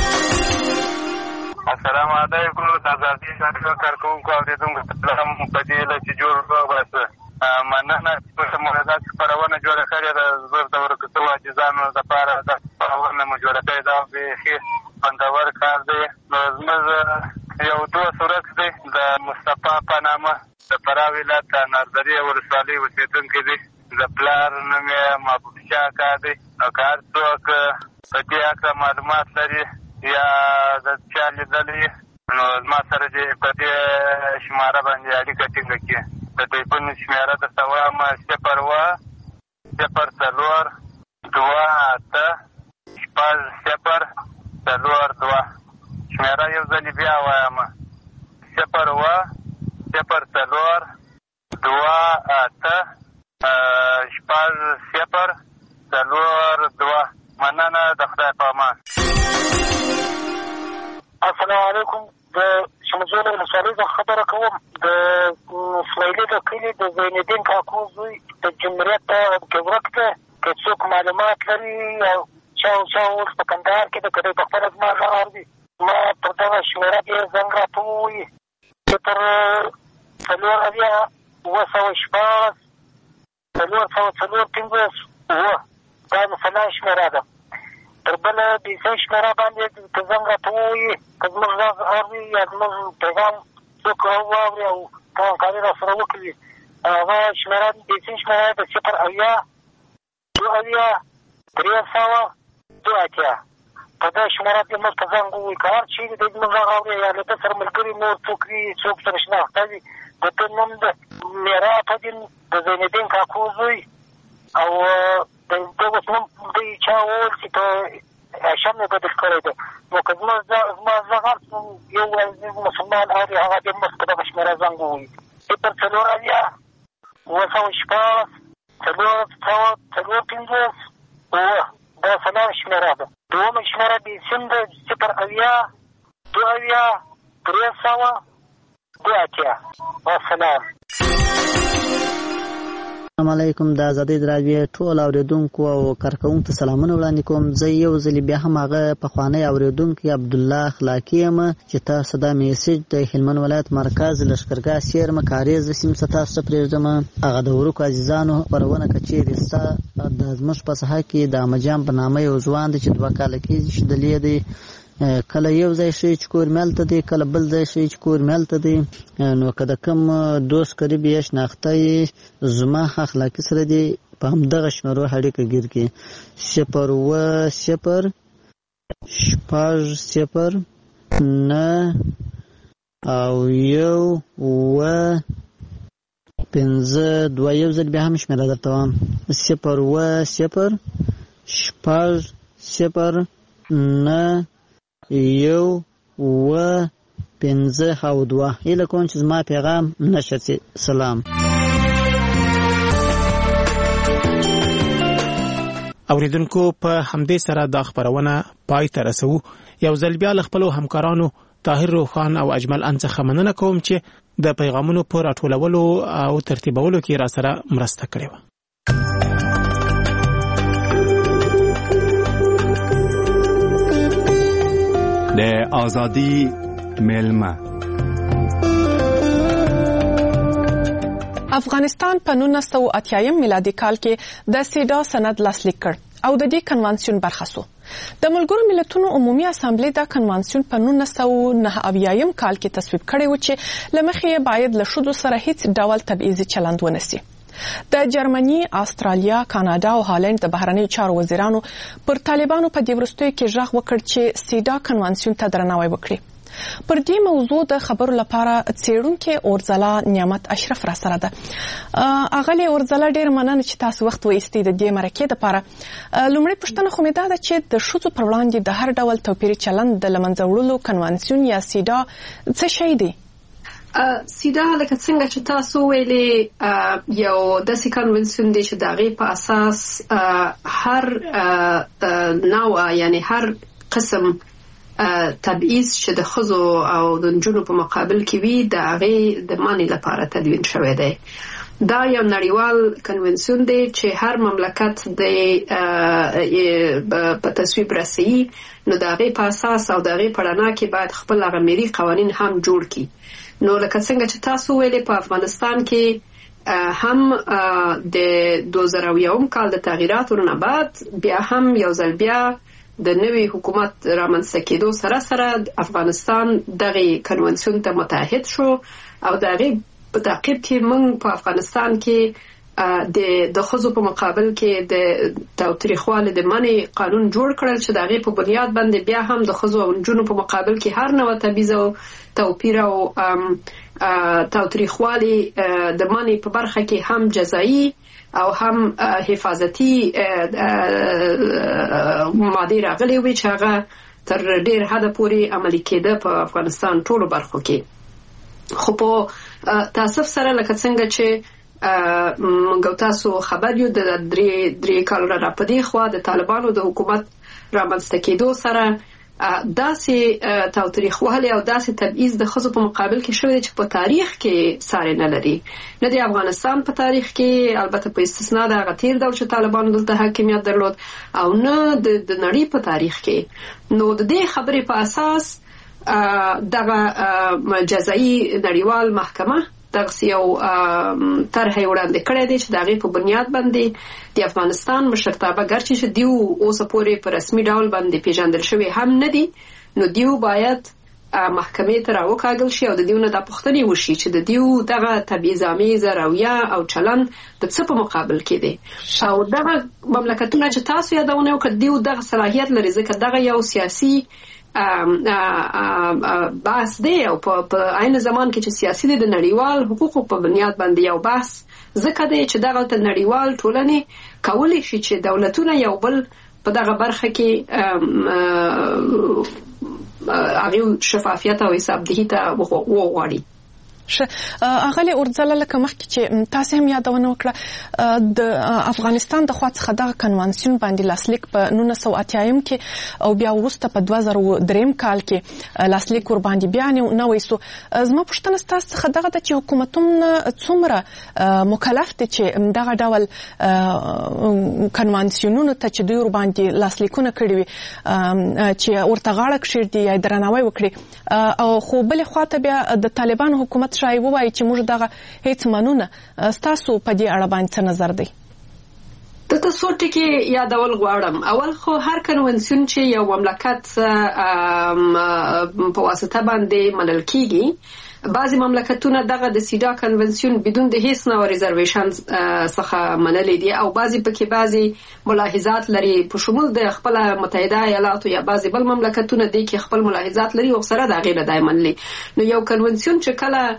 السلام علیکم. د ازادي راډیو کارکوونکو اورېدونکو سلام په دې هیله چې جوړ وباسه. مننه چې موږ دا خپرونه جوړه کړې ده. زه د ورکسو عاجزانو لپاره دا خپرونه مو جوړه کړې ده. بیخي خوندور کار دی. نو زموږ یو دوست ورک دی د مصطفی په نامه، د فراه ولایت د ناردرې ولسوالۍ اوسېدونکی دی. د پلار نوم یې محبوب شاه اکا دی. نو که هر څوک په دې هکله معلومات لري یا د چا لیدلي نو زما سره دې په دې شماره باندې اړیکه ټینګه کړي. د ټلیفون شمېره درته وایم صفر اوه صفر څلور څلور دوه. شمېره یو ځلې بیا وایم: صفر اوه صفر څلور دوه اته شپږ صفر څلور دوه. مننه، د خدای په امان. السلام علیکم. د شمجول ولسوالۍ څخه خبره کوم. د اسماعیلي د کلي د زینالدین کاکو زوی د جمهوریت کې ورک دی. که څوک معلومات لري او چا او چا اوس په کندهار کې د که دی په خپله زما غږ اوري، ما پر دغه شمېره دې زنګ راته ووایي. صفر څلور اویا اوه سوه شپاړس څلور سوه څلور پنځوس اوه. دا د فلان شمېره ده. تر بله بیسۍ شمېره باندې که زنګ راته ووایي، که زموږ غږ اوري یا زموږ پیغام څوک واوري او په همکاري را سره وکړي، هغه شمېره بیسۍ شمېره د صفر اویا دوه اویا درې سوه دوه اتیا. په دې شمېره کې موږ ته زنګ ووایي. که هر چېرې دی زموږ غږ اوري یا له ده سره ملګري نور څوک وي، څوک سره شناخته وي، د ده نوم د میرا فدین د زینالدین کاکو زوی او د ده اوس نوم دوی چا وویل چې په هاشم یې بدل کړی دی. نو که زما زما غږ یو عزیز مسلمان اوري، هغه دې موږ په دغه شمېره زنګ ووایي: صفر څلور اویا اوه سوه شپاړس څلور سوه څلور پنځوس اوه. دا څلور شمېره ده. دومه شمېره بیسیم ده: صفر اویا دوه اویا درې سوه دوه اتیا. والسلام. السلام علیکم. د ازادۍ راډیو ټول اورېدونکو او کارکوونکو ته سلامونه وړاندې کوم. زه یو ځلې بیا هم هغه پخوانی اورېدونکی عبدالله اخلاقي یم چې تاسو دا میسج د هلمند ولایت مرکز لښکرګاه سیرمه کاریز سیمې څخه تاسو ته پرېږدم. هغه د ورکو عزیزانو خپرونه که چېرې ستا د زموږ په ساحه کې د احمدجان په نامه یو ځوان دی چې دوه کاله کېږي چې دلې دی، کله یو ځای شي چې کور ملته دی، کله بل ځای شي چې کور ملته دی. نو که د کوم دوست قریب یې شناخته یې زما اخلاقي سره دی، په همدغه شمېرو اړیکه ګیر کړي: صفر اوه صفر شپږ صفر نه او یو اوه پنځه دوه. یو ځل بیا هم شمېره درته وایم: صفر اوه صفر شپږ صفر نه یو اوه پنځه او دوه. هیله کوم چې زما پیغام نشر شي. سلام. اوریدونکو، په همدې سره دا خبرونه پای ته رسوو. یو ځل بیا له خپلو همکارانو طاهر روخان او اجمل ان څخه مننه کوم چې د پیغامونو په راټولولو او ترتیبولو کې را سره مرسته کړې وه. د ازادي ملما. افغانستان په نولس سوه اتیا میلادي کال کې د سیډا سند لاسلیک کړ او د دې کنوانسیون برخه شو. د ملګرو ملتونو عمومي اسامبلې دا کنوانسیون په نولس سوه نهه اویا کال کې تصویب کړی و چې لمخې باید له ښځو سره هیڅ ډول تبعیضي چلند ونشي. د جرمني، استرالیا، کاناډا او هالند د بهرنیو چارو وزیرانو پر طالبانو په دې وروستیو کې غږ وکړ چې سیډا کنوانسیون ته درناوی وکړي. پر دې موضوع د خبرو لپاره څېړونکې اورځلا نعمت اشرف را سره ده. اغلې اورځلا ډېر مننه چې تاسو وخت وایستئ د دې مرکې دپاره. لومړی پوښتنه خو مې دا ده چې د ښځو پر وړاندې د هر ډول توپیري چلند د له منځه وړلو کنوانسیون یا سیډا څه شی دی؟ سیدا لکه څنګه چې تاسو ویلي یو داسې کنونسیون دی چې د هغې په اساس هر نوع یعنی هر قسم تبعیض چې د ښځو او د نجونو په مقابل کې وي د هغې د منع لپاره تدوین شوی دی. دا یو نړیوال کنونسیون دی چې هر مملکت د په تصویب رسوي، نو د هغې په اساس او د هغې په رڼا کې باید خپل هغه ملي قوانین هم جوړ کړي. نو لکه څنګه چې تاسو ویلې په افغانستان کې هم د دوه زره یو کال د تغییراتو نه بعد بیا هم یو ځل بیا د نوي حکومت رامنځته کېدو سره سره افغانستان دغه کنونسیون ته متحد شو او د هغې په تعقیب کې موږ په افغانستان کې د د ښځو په مقابل کې د تاوتریخوالي د منع قانون جوړ کړل چې د هغې په بنیاد باندې بیا هم د ښځو او نجونو په مقابل کې هر نوع تبعیض او توپیر او تاوتریخوالي د منع په برخه کې هم جزایي او هم حفاظتي مادې راغلې وي چې هغه تر ډیر حد پورې عملي کېده په افغانستان ټولو برخو کې. خو په تاسف سره لکه څنګه چې موږ تاسو خبر یو د درې درې کالو را پدې خو د طالبانو د حکومت رامنځته کېدو سره داسې تاوتریخوالی او داسې تبعیض د ښځو په مقابل کې شوی چې په تاریخ کې ساری نه لري، نه د افغانستان په تاریخ کې، البته په استثنا د هغه تیر ډول چې طالبانو دلته حاکمیت درلود، او نه د نړۍ په تاریخ کې. نو د دې خبرې په اساس دغه جزایي نړیوال محکمه دغه یو طرحه وړاندې کړې ده چې د هغې په بنیاد باندې د افغانستان مشرتابه ګرچې چې دیو اوسه پورې په رسمي ډول باندې پیژندل شوي هم نه دي، نو دیو باید محکمې ته راوکاږل شي او د دیو نه دا پوښتنې وشي چې د دیو دغه تبعیض‌آمیزه رویه او چلند د څه په مقابل کې دی، او دغه مملکتونه چې تاسو یادونه وکړه دیو دغه صلاحیت لري ځکه دغه یو سیاسي بحث دی او په عین زمان کې چې سیاسي دی د نړیوال حقوقو په بنیاد باندې یو بحث ځکه دی چې دغه ته نړیوال ټولنې کولی شي چې دولتونه یو بل په دغه برخه کې هغه شفافیت او حسابدهي ته وغواړي. اغلی اورځله لکه مخکې چې تاسو هم یادونه وکړه د افغانستان د خوا څخه دغه کنوانسیون باندې لاسلیک په نولس سوه اتیایم کې او بیا وروسته په دوه زره دریم کال کې لاسلیک ور باندې بیا نه وایسو. زما پوښتنه ستاسو څخه دغه ده چې حکومتونه څومره مکلف دي چې دغه ډول کنوانسیونونو ته چې دوی ور باندې لاسلیکونه کړي وي چې ورته غاړه کښېږدي یا درناوی وکړي، او خو بلې خواته بیا د طالبانو حکومت شای وایي چې موږ دغه هیڅ منونه. ستاسو په دې اړه باندې څه نظر دی؟ دلته څو ټکي یادول غواړم. اول خو هر کنونسیون چې یو مملکت په واسطه باندې منل کیږي، بعضی مملکتونه دغه د سیدا کنونسیون بدون د هیڅ نوع ریزرویشن څخه منلي دي او بعضی پکې بعضی ملاحظات لري، په شمول د خپل متحده ایالاتو یا بعضی بل مملکتونه دي کې خپل ملاحظات لري او سره د هغې نه دی منلي. نو یو کنونسیون چې کله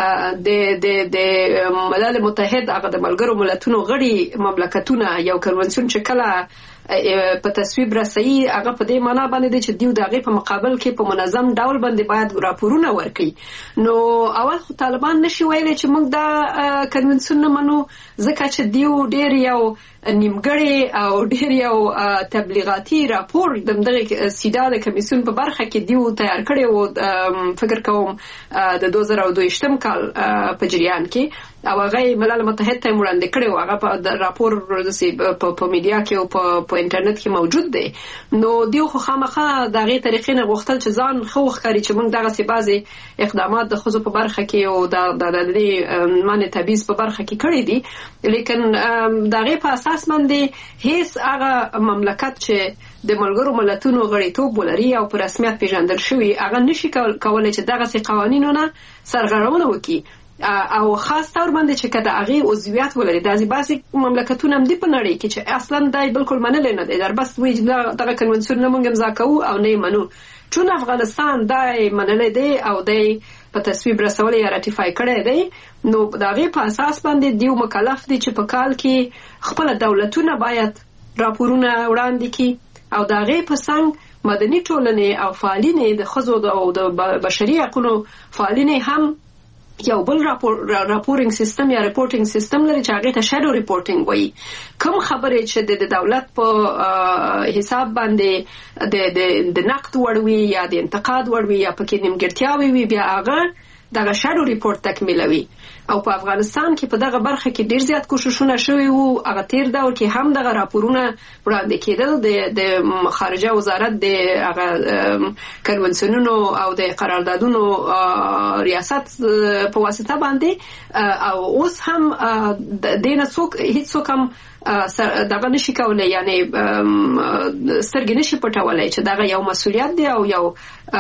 د د د ملل متحد هغه د ملګرو ملتونو غړي مملکتونه یو کنونسیون چې کله په تصویب رسي هغه په دې معنا باندې دی چې دیو د هغې په مقابل کې په منظم ډول باندې باید راپورونه ورکړي. نو اول خو طالبان نشي ویلی چې موږ دا کنونسیون نه منو ځکه چې دیو ډېر یو نیمګړی او ډېر یو تبلیغاتي راپور د دغه سیدا د کمیسیون په برخه کې دیو تیار کړی و، فکر کوم د دوه زره دوهویشتم کال په جریان کې، او هغه ملل متحد ته وړاندې کړی و. هغه په راپور په میډیا کې او په انټرنیټ کې موجود دی. نو دیو خو خامخا د هغې طریقې نه غوښتل چې ځان ښه وښکاري چې موږ دغسې بعضې اقدامات د ښځو په برخه کې او د دې منع تبعیض په برخه کې کړي دي، لیکن د هغې په اساس باندې هیڅ هغه مملکت چې د ملګرو ملتونو غړیتوب ولري او په رسمیت پیژندل شوي هغه نشي کولی چې دغسې قوانینونه سرغړونه وکړي، او خاص طور باندې چې که د هغې عضویت ولري. داسې بعضې مملکتونه هم دي په نړۍ کې چې اصلا دی بالکل منلی نه دی، در بس وایي چې دغه کنونسیون نه موږ امضا کوو او نه یې منو. چون افغانستان دی منلی دی او دی په تصویب رسولی یا راتیفای کړی دی، نو د هغې په اساس باندې دیو مکلف دی چې په کال کې خپله دولتونه باید راپورونه وړاندې کړي او د هغې په څنګ مدني ټولنې او فعالینې د ښځو او د بشري حقونو فعالینې هم یو بل راپور راپورینګ سیستم یا ریپورټینګ سیستم لري چې هغې ته شادو ریپورټینګ وایي. کوم خبرې چې د دولت په حساب باندې د نقد وړ وي یا د انتقاد وړ وي یا پکې نیمګړتیاوې وي، بیا هغه دغه شادو ریپورټ تکمیلوي. او په افغانستان کې په دغه برخه کې ډیر زیات کوششونه شوي وو. هغه تیر دور کې هم دغه راپورونه وړاندې کېدل د خارجه وزارت د هغه کنونسیونونو او د قراردادونو ریاست په واسطه باندې، او اوس هم د دې نه څوک هیڅوک هم دغه نشي کولی، یعنی سترګې نشي پټولی چې دغه یو مسؤلیت دی او یو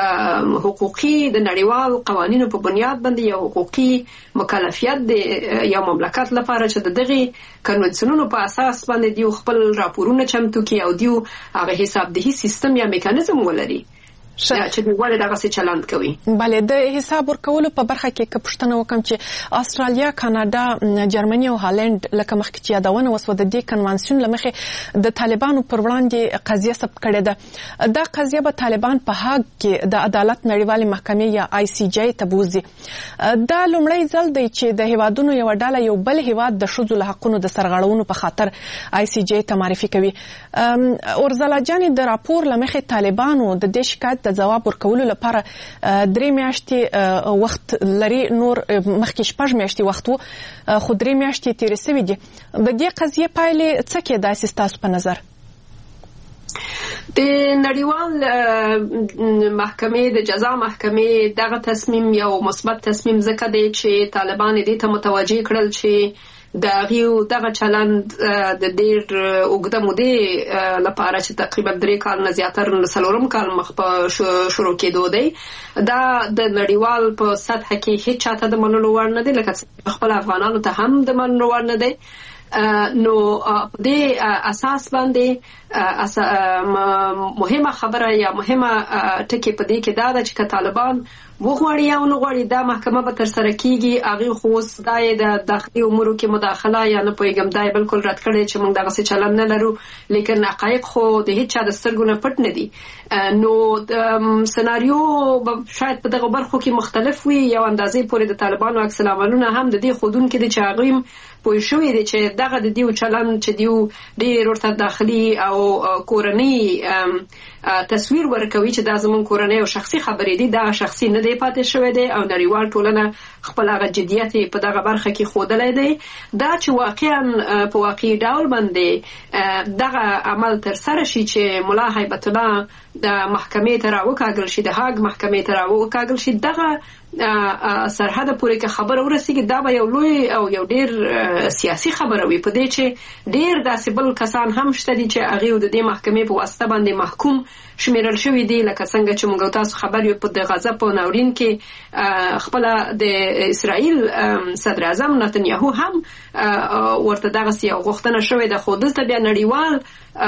حقوقي د نړیوال قوانینو په بنیاد باندې یو حقوقي مکلفیت دی یو مملکت لپاره چې د دغه کنونسیونونو په اساس باندې دیو خپل راپورونه چمتو کړي او دیو هغه حسابدهي سیستم یا میکانیزم ولري. چې دوی ولې دغه څه چلند کوي. بله د حساب ورکولو په برخه کې که پوښتنه وکم چې استرالیا، کاناډا، جرمني او هالند لکه مخکې چې یادونه وسوه د دې کنوانسیون لمخې د طالبانو پر وړاندې قضیه ثبت کړې ده. دا قضیه به طالبان په هاګ کې د عدالت نړیوالې محکمې یا آی سی جی ته بوزي. دا لومړی ځل دی چې د هیوادونو یو ډله یو بل هیواد د ښځو له حقونو د سرغړونو په خاطر آی سی جی ته معرفي کوي. اورزلا جانې د راپور لمخې طالبانو د دې شکایت د جواب ورکولو لپاره درې میاشتې وخت لري، نور مخکې شپږ میاشتې وخت وو خو درې میاشتې تېرې سوي دي. د دې قضیې پایلې څه کېدای سي ستاسو په نظر؟ د نړیوال محکمې د جزا محکمې دغه تصمیم یو مثبت تصمیم ځکه دی چې طالبان دې ته متوجه کړل چې د غیو دغه چلند د ډیر اوږده مودې لپاره چې تقریبا درې کال نه زیاتره څلورم کال مخ په شروع کېدو دی، دا د نړیوال په سطح کې هیڅ چاته د منلو وړ نه دی، لکه خپل افغانانو ته هم د منلو وړ نه دی. نو په دې اساس باندې مهمه خبره یا مهمه ټکی په دې کې دا ده چې طالبان وغواړي یا نه غواړي دا محکمه به ترسره کیږي. هغه خو اوس دا د داخلي امورو کې مداخله یا نه پوهېږم دا بالکل رد کړی چې موږ دغسې چلند نه لرو، لیکن حقایق خو د هیڅ چا د سترګو نه پټ نه دي. نو سناریو به شاید په دغه برخو کې مختلف وي. یو اندازې پورې د طالبانو عکس العملونه هم د دې ښودونکي دي چې هغوی پوه شوي دي چې دغه د دیو چلند چې دیو ډېر ورته داخلي او کورنۍ تصویر ورکوي چې دا زموږ کورنۍ او شخصي خبرې دي، دا شخصي نه دی پاتې شوی دی او نړیوال ټولنه خپل هغه جدیت په دغه برخه کې ښودلی دی. دا چې واقعا په واقعي ډول باندې دغه عمل ترسره شي چې ملا هیبت الله د محکمې ته راوکاږل شي، د هاګ محکمې ته راوکاږل شي، دغه سرحد پورې که خبره ورسیږي دا به یو لوی او یو ډیر سیاسي خبره وي، په دې چې ډیر داسې بل کسان هم شته دي چې هغوی د دې محکمې په واسطه باندې محکوم شمیرل شوي دي، لکه څنګه چې موږ تاسو خبر یو په د غزه په ناورین کې خپله د اسرائیل صدر اعظم نتنیاهو هم ورته دغسې یو غوښتنه شوې ده، خو دلته بیا نړیوال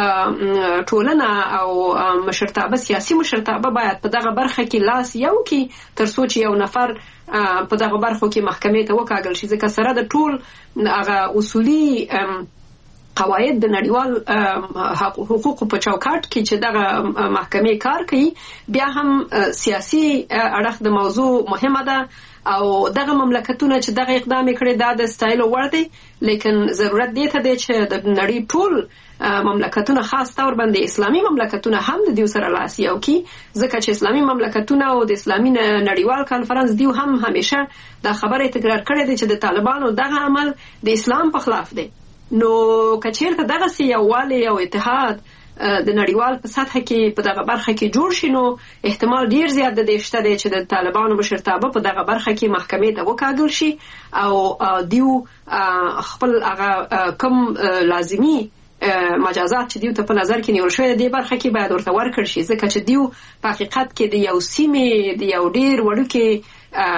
ټولنه او مشرتابه سیاسي مشرتابه باید په دغه برخه کې لاس یو کړي تر څو چې یو نفر په دغه برخو کې محکمې ته وکاږل شي، ځکه سره د ټول هغه اصولي قواعد د نړیوال حقوقو په چوکاټ کې چې دغه محکمې کار کوي، بیا هم سیاسي اړخ د موضوع مهمه ده او دغه مملکتونه چې دغه اقدام کړي دا د ستایلو وړ دی، لیکن ضرورت دی ته دی چې د نړۍ ټول مملکتونه خاص طور باندې اسلامي مملکتونه هم د دیو سره لاس یو کړي، ځکه چې اسلامي مملکتونه او د اسلامي نړیوال کانفرنس دیو هم همیشه دا خبره تکرار کړې ده چې د طالبانو دغه عمل د اسلام په خلاف دی. نو که چیرته دغسې یووالی او اتحاد د نړیوال په سطح کې په دغه برخه کې جوړ شي، نو احتمال ډیر زیات د دې شته دی چې د طالبانو مشرتابه په دغه برخه کې محکمې ته وکاږل شي او دیو خپل هغه کم لازمي مجازات چې دیو ته په نظر کې نیول شوی دی برخه کې باید ورته ورکړل شي، ځکه چې دیو په حقیقت کې د یو سیمې د یو ډیر وړوکې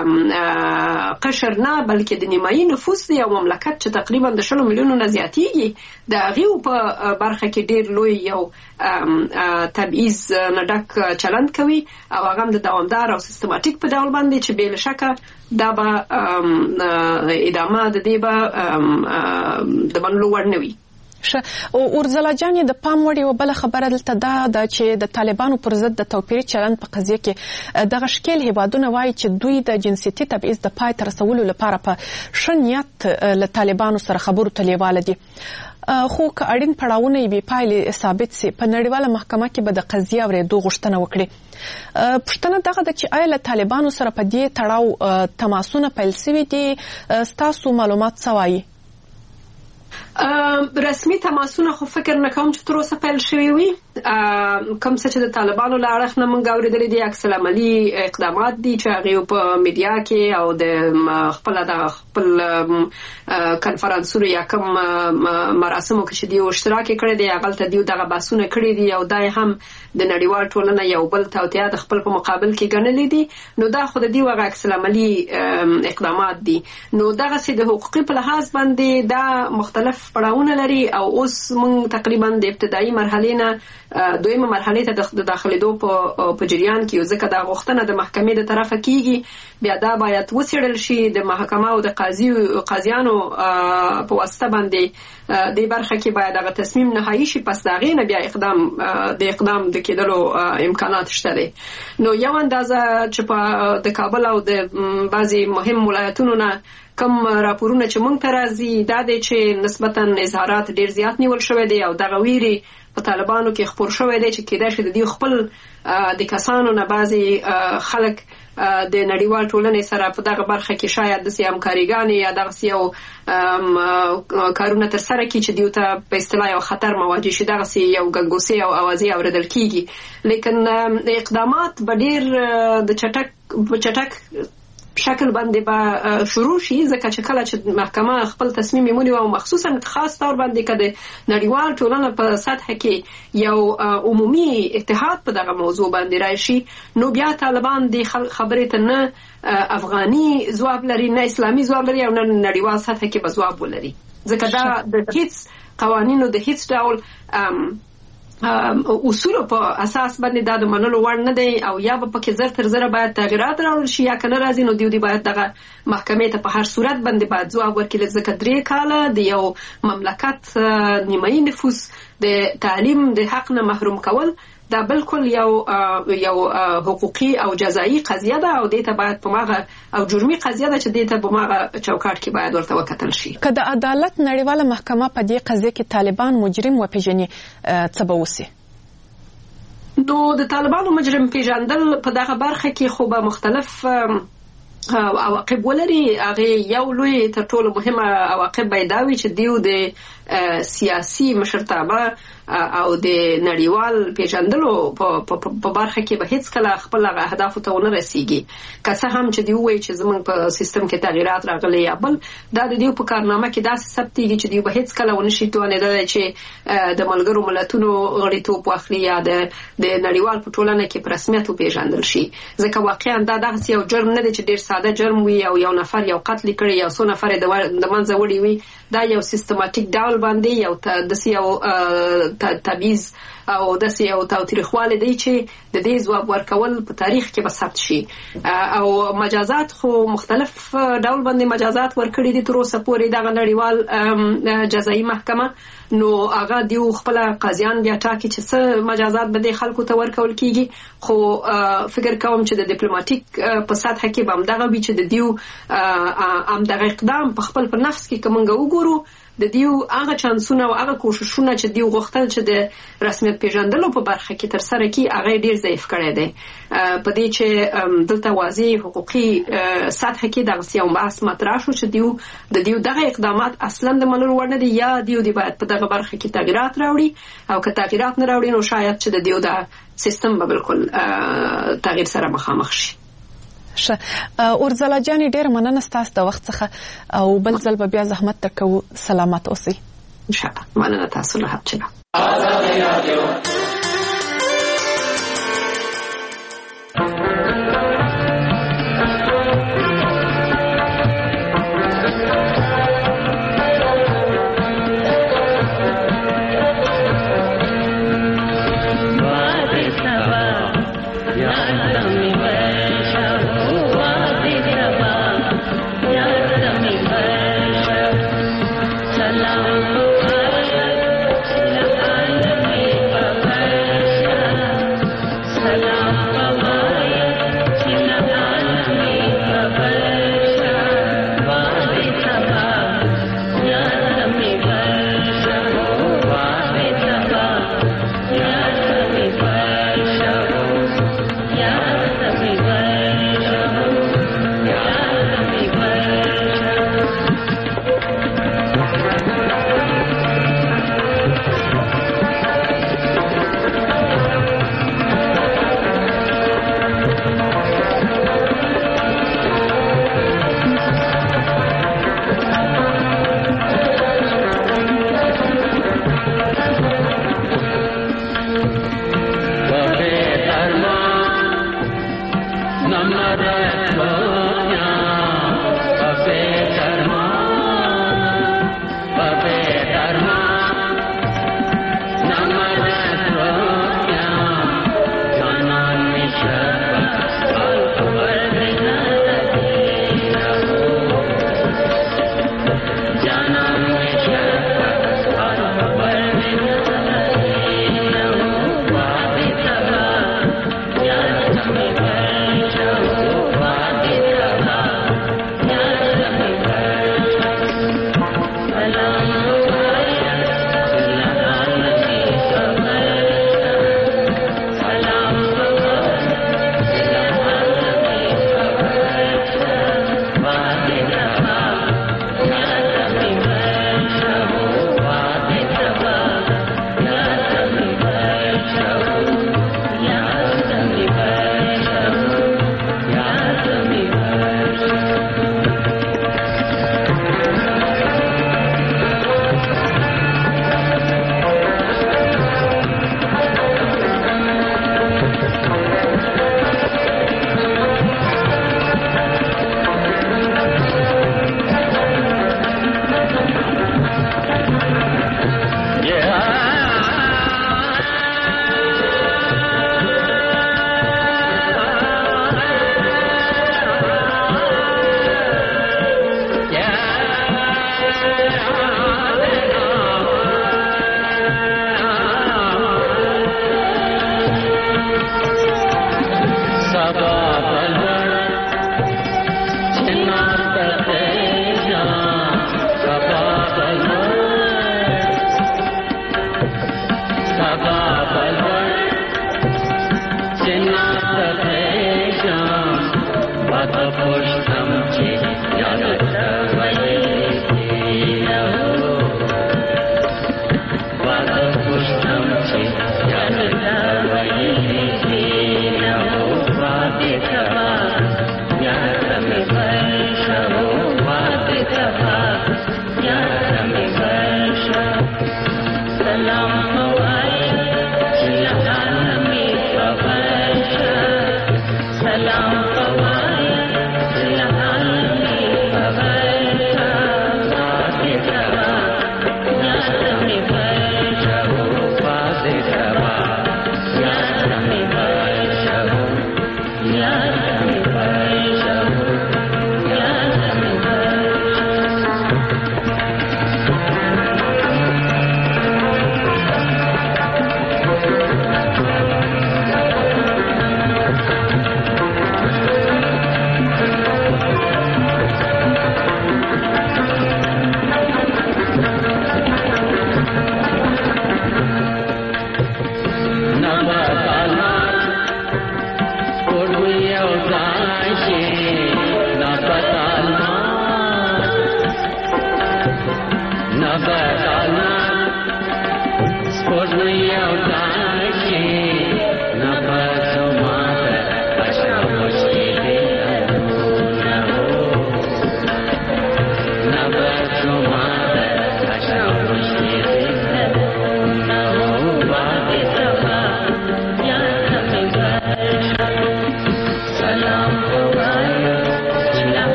قشر نه بلکې د نیمایي نفوس دی یو مملکت چې تقریبا د شلو میلیونو نه زیاتیږي، د هغوی په برخه کې ډیر لوی یو تبعیض نه ډک چلند کوي او هغه هم د دوامدار او سیستماتیک په ډول باندې چې بې له شکه دا به ادامه د دې به د منلو وړ نه وي. او اورزلا جان د پام وړ یو بل خبره دلته دا ده چې د طالبانو پر ضد د توپیري چلند په قضیه کې دغه شکل هیوادونه وایي چې دوی د جنسیتي تبعیض د پای ته رسولو لپاره په ښه نیت له طالبانو سره خبرو ته لیواله دي، خو که اړین پړاوونه یې بې پایلې ثابت سي په نړیواله محکمه کې به د قضیې اورېدو غوښتنه وکړي. پوښتنه دغه ده چې آیا له طالبانو سره په دې تړاو تماسونه پیل سوي دي؟ ستاسو معلومات څه وایي؟ رسمي تماسونه خو فکر نه کوم چې تر اوسه پیل شوي وي، کوم څه چې د طالبانو له اړخ نه موږ اورېدلي دي عکس العملي اقدامات دي چې هغوی په میډیا کې او د خپله د خپل کنفرانسونو یا کوم مراسمو کې چې دیو اشتراک یې کړی دی هغلته دیو دغه بحثونه کړي دي او دا هم د نړیوال ټولنه یو بل توطیه د خپل په مقابل کې ګڼلي دي، نو دا خو د دیو هغه عکس العملي اقدامات دي. نو دغسې د حقوقي په لحاظ باندې دا مختلف مختلف پړاوونه لري او اوس موږ تقریبا د ابتدایي مرحلې نه دویمه مرحلې ته د داخلېدو په په جریان کې یو، ځکه دا غوښتنه د محکمې د طرفه کیږي. بیا دا باید وڅېړل شي د محکمه او د قاضي قاضیانو په واسطه باندې د برخه کې باید هغه تصمیم نهایی شي، پس د هغې نه بیا اقدام د اقدام د کېدلو امکانات شته دی. نو یو اندازه چې په د کابل او د بعضې مهم ولایتونو نه کم راپورونه چې موږ ته راځي دا دی چې نسبتا اظهارات ډېر زیات نیول شوی دی او دغه ویرې په طالبانو کې خپور شوی دی چې کېدای شي د دوی خپل د کسانو نه بعضې خلک د نړیوال ټولنې سره په دغه برخه کې شاید داسې همکاریګانې یا دغسې یو کارونه ترسره کړي چې دوی ته په اصطلاح یو خطر مواجه شي، دغسې یو ګنګوسې او اوازې اورېدل کېږي. لیکن اقدامات به ډېر د چټک په چټک شکل باندې به شروع شي، ځکه چې کله چې محکمه خپل تصمیم ونیوي او مخصوصا خاص طور باندې که د نړیوال ټولنه په سطح کې یو عمومي اتحاد په دغه موضوع باندې راشي، نو بیا طالبان د خبرې ته نه افغاني ځواب لري، نه اسلامي ځواب لري او نه نړیوال سطح کې به ځواب ولري، ځکه دا د هیڅ قوانینو د هیڅ ډول اصولو په اساس باندې دا د منلو وړ نه دی او یا به پکې زر تر زره باید تغیرات راوړل شي یا که نه راځي نو دوی دی باید دغه محکمې ته په هر صورت باندې باید ځواب ورکړي، ځکه درې کاله د یو مملکت نیمایي نفوس د تعلیم د حق نه محروم کول دا بالکل یو یو حقوقي او جزایي قضیه ده او دې ته باید په ماغه او جرمي قضیه ده چې دې ته په ماغه چوکاټ کې باید ورته وکتل شي. که د عدالت نړیواله محکمه په دې قضیه کې طالبان مجرم وپیژني څه به وسي؟ نو د طالبانو مجرم پیژندل په دغه برخه کې خو به مختلف عواقب ولري. هغه یو لوی تر ټولو مهمه عواقب به دا وي چې دیو د سیاسي مشرتابه او د نړیوال پیژندلو په برخه کې به هیڅ کله خپل اهدافو ته ونه رسیږي، که څه هم چې دوی وایي چې زموږ په سیستم کې تغیرات راغلي یا بل دا د دوی په کارنامه کې داسې ثبتېږي چې دوی به هیڅ کله ونه شي توانېدلی چې د ملګرو ملتونو غړیتوب واخلي یا د نړیوال په ټولنه کې په رسمیت وپېژندل شي، ځکه واقعا دا دغسې یو جرم نه دی چې ډېر ساده جرم وي او یو نفر یو قتل کړي یا څو نفر د منځه وړي وي، دا یو سیستماتیک ډول باندې یو داسې یو تبعیض او داسې یو تاوتریخوالی دی چې د دې ځواب ورکول په تاریخ کې به ثبت شي. او مجازات خو مختلف ډول باندې مجازات ورکړي دي تر اوسه پورې دغه نړیوال جزایي محکمه، نو هغه دیو خپل قاضیان بیا ټاکي چې څه مجازات به د خلکو ته ورکول کیږي، خو فکر کوم چې د ډیپلوماټیک په سطح کې به همدغه وي چې د دیو همدغه اقدام په خپل په نفس کې که موږ وګورو د دیو هغه چانسونه او هغه کوششونه چې دیو غوښتل چې د رسمیت پیژندلو په برخه کې ترسره کړي هغه ډیر ضعیف کړی دی، په دې چې دلته واضح حقوقي سطح کې دغسې یو بحث مطرح شو چې دیو د دیو دغه اقدامات اصلا د منلو وړ نه دي، یا دیو دی باید په دغه برخه کې تغیرات راوړي او که تغیرات نه راوړي نو شاید چې د دیو د سیستم به بالکل تغییر سره مخامخ شي. ښه اورځلا جانې ډېره مننه ستاسو د وخت څخه او بل ځل به بیا زحمت درکوو. سلامت اوسئ. انشاءالله. مننه تاسو له حبچله. Baba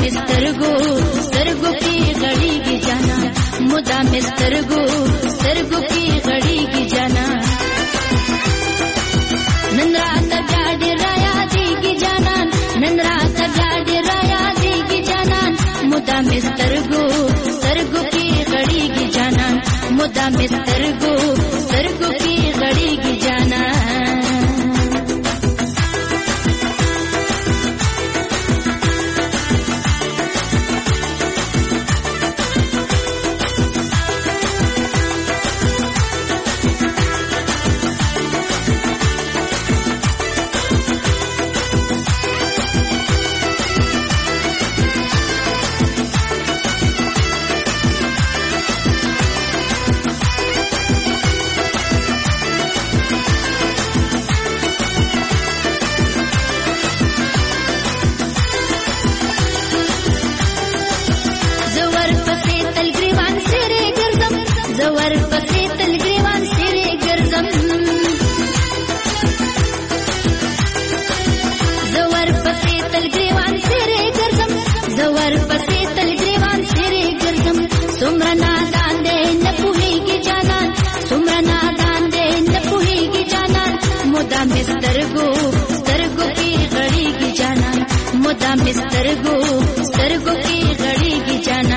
मिस्तरगो स्तरगो की घड़ी की जाना मुदा मिस्तरगो स्तरगो की घड़ी की जाना नंदरात गाड़ी राया दी की जाना नंदरात गाड़ी राया दी की जाना मुदा मिस्तरगो स्तरगो की घड़ी की जाना मुदा मिस्तरगो स्तरगो की घड़ी की जाना मिस्तरगो स्तरगो की घड़ी की जाना मुदा मिस्तरगो स्तरगो की घड़ी की जाना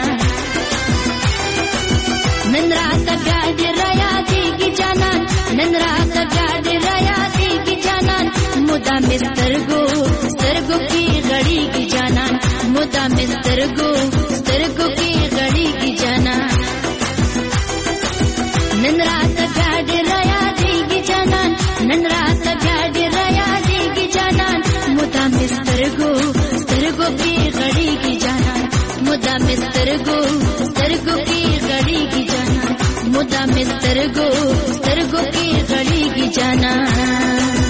नंदरात गाड़ी राया दी की जाना नंदरात गाड़ी राया दी की जाना मुदा मिस्तरगो स्तरगो की घड़ी की जाना मुदा मिस्तरगो स्तरगो की घड़ी की जाना नंदरात गाड़ी राया दी की जाना नंदरात गाड़ी राया दी की जाना मुदा मिस्तरगो स्तरगो की घड़ी की जाना मुदा मिस्तरगो स्तरगो की घड़ी की जाना मुदा मिस्तरगो स्तरगो की घड़ी की जाना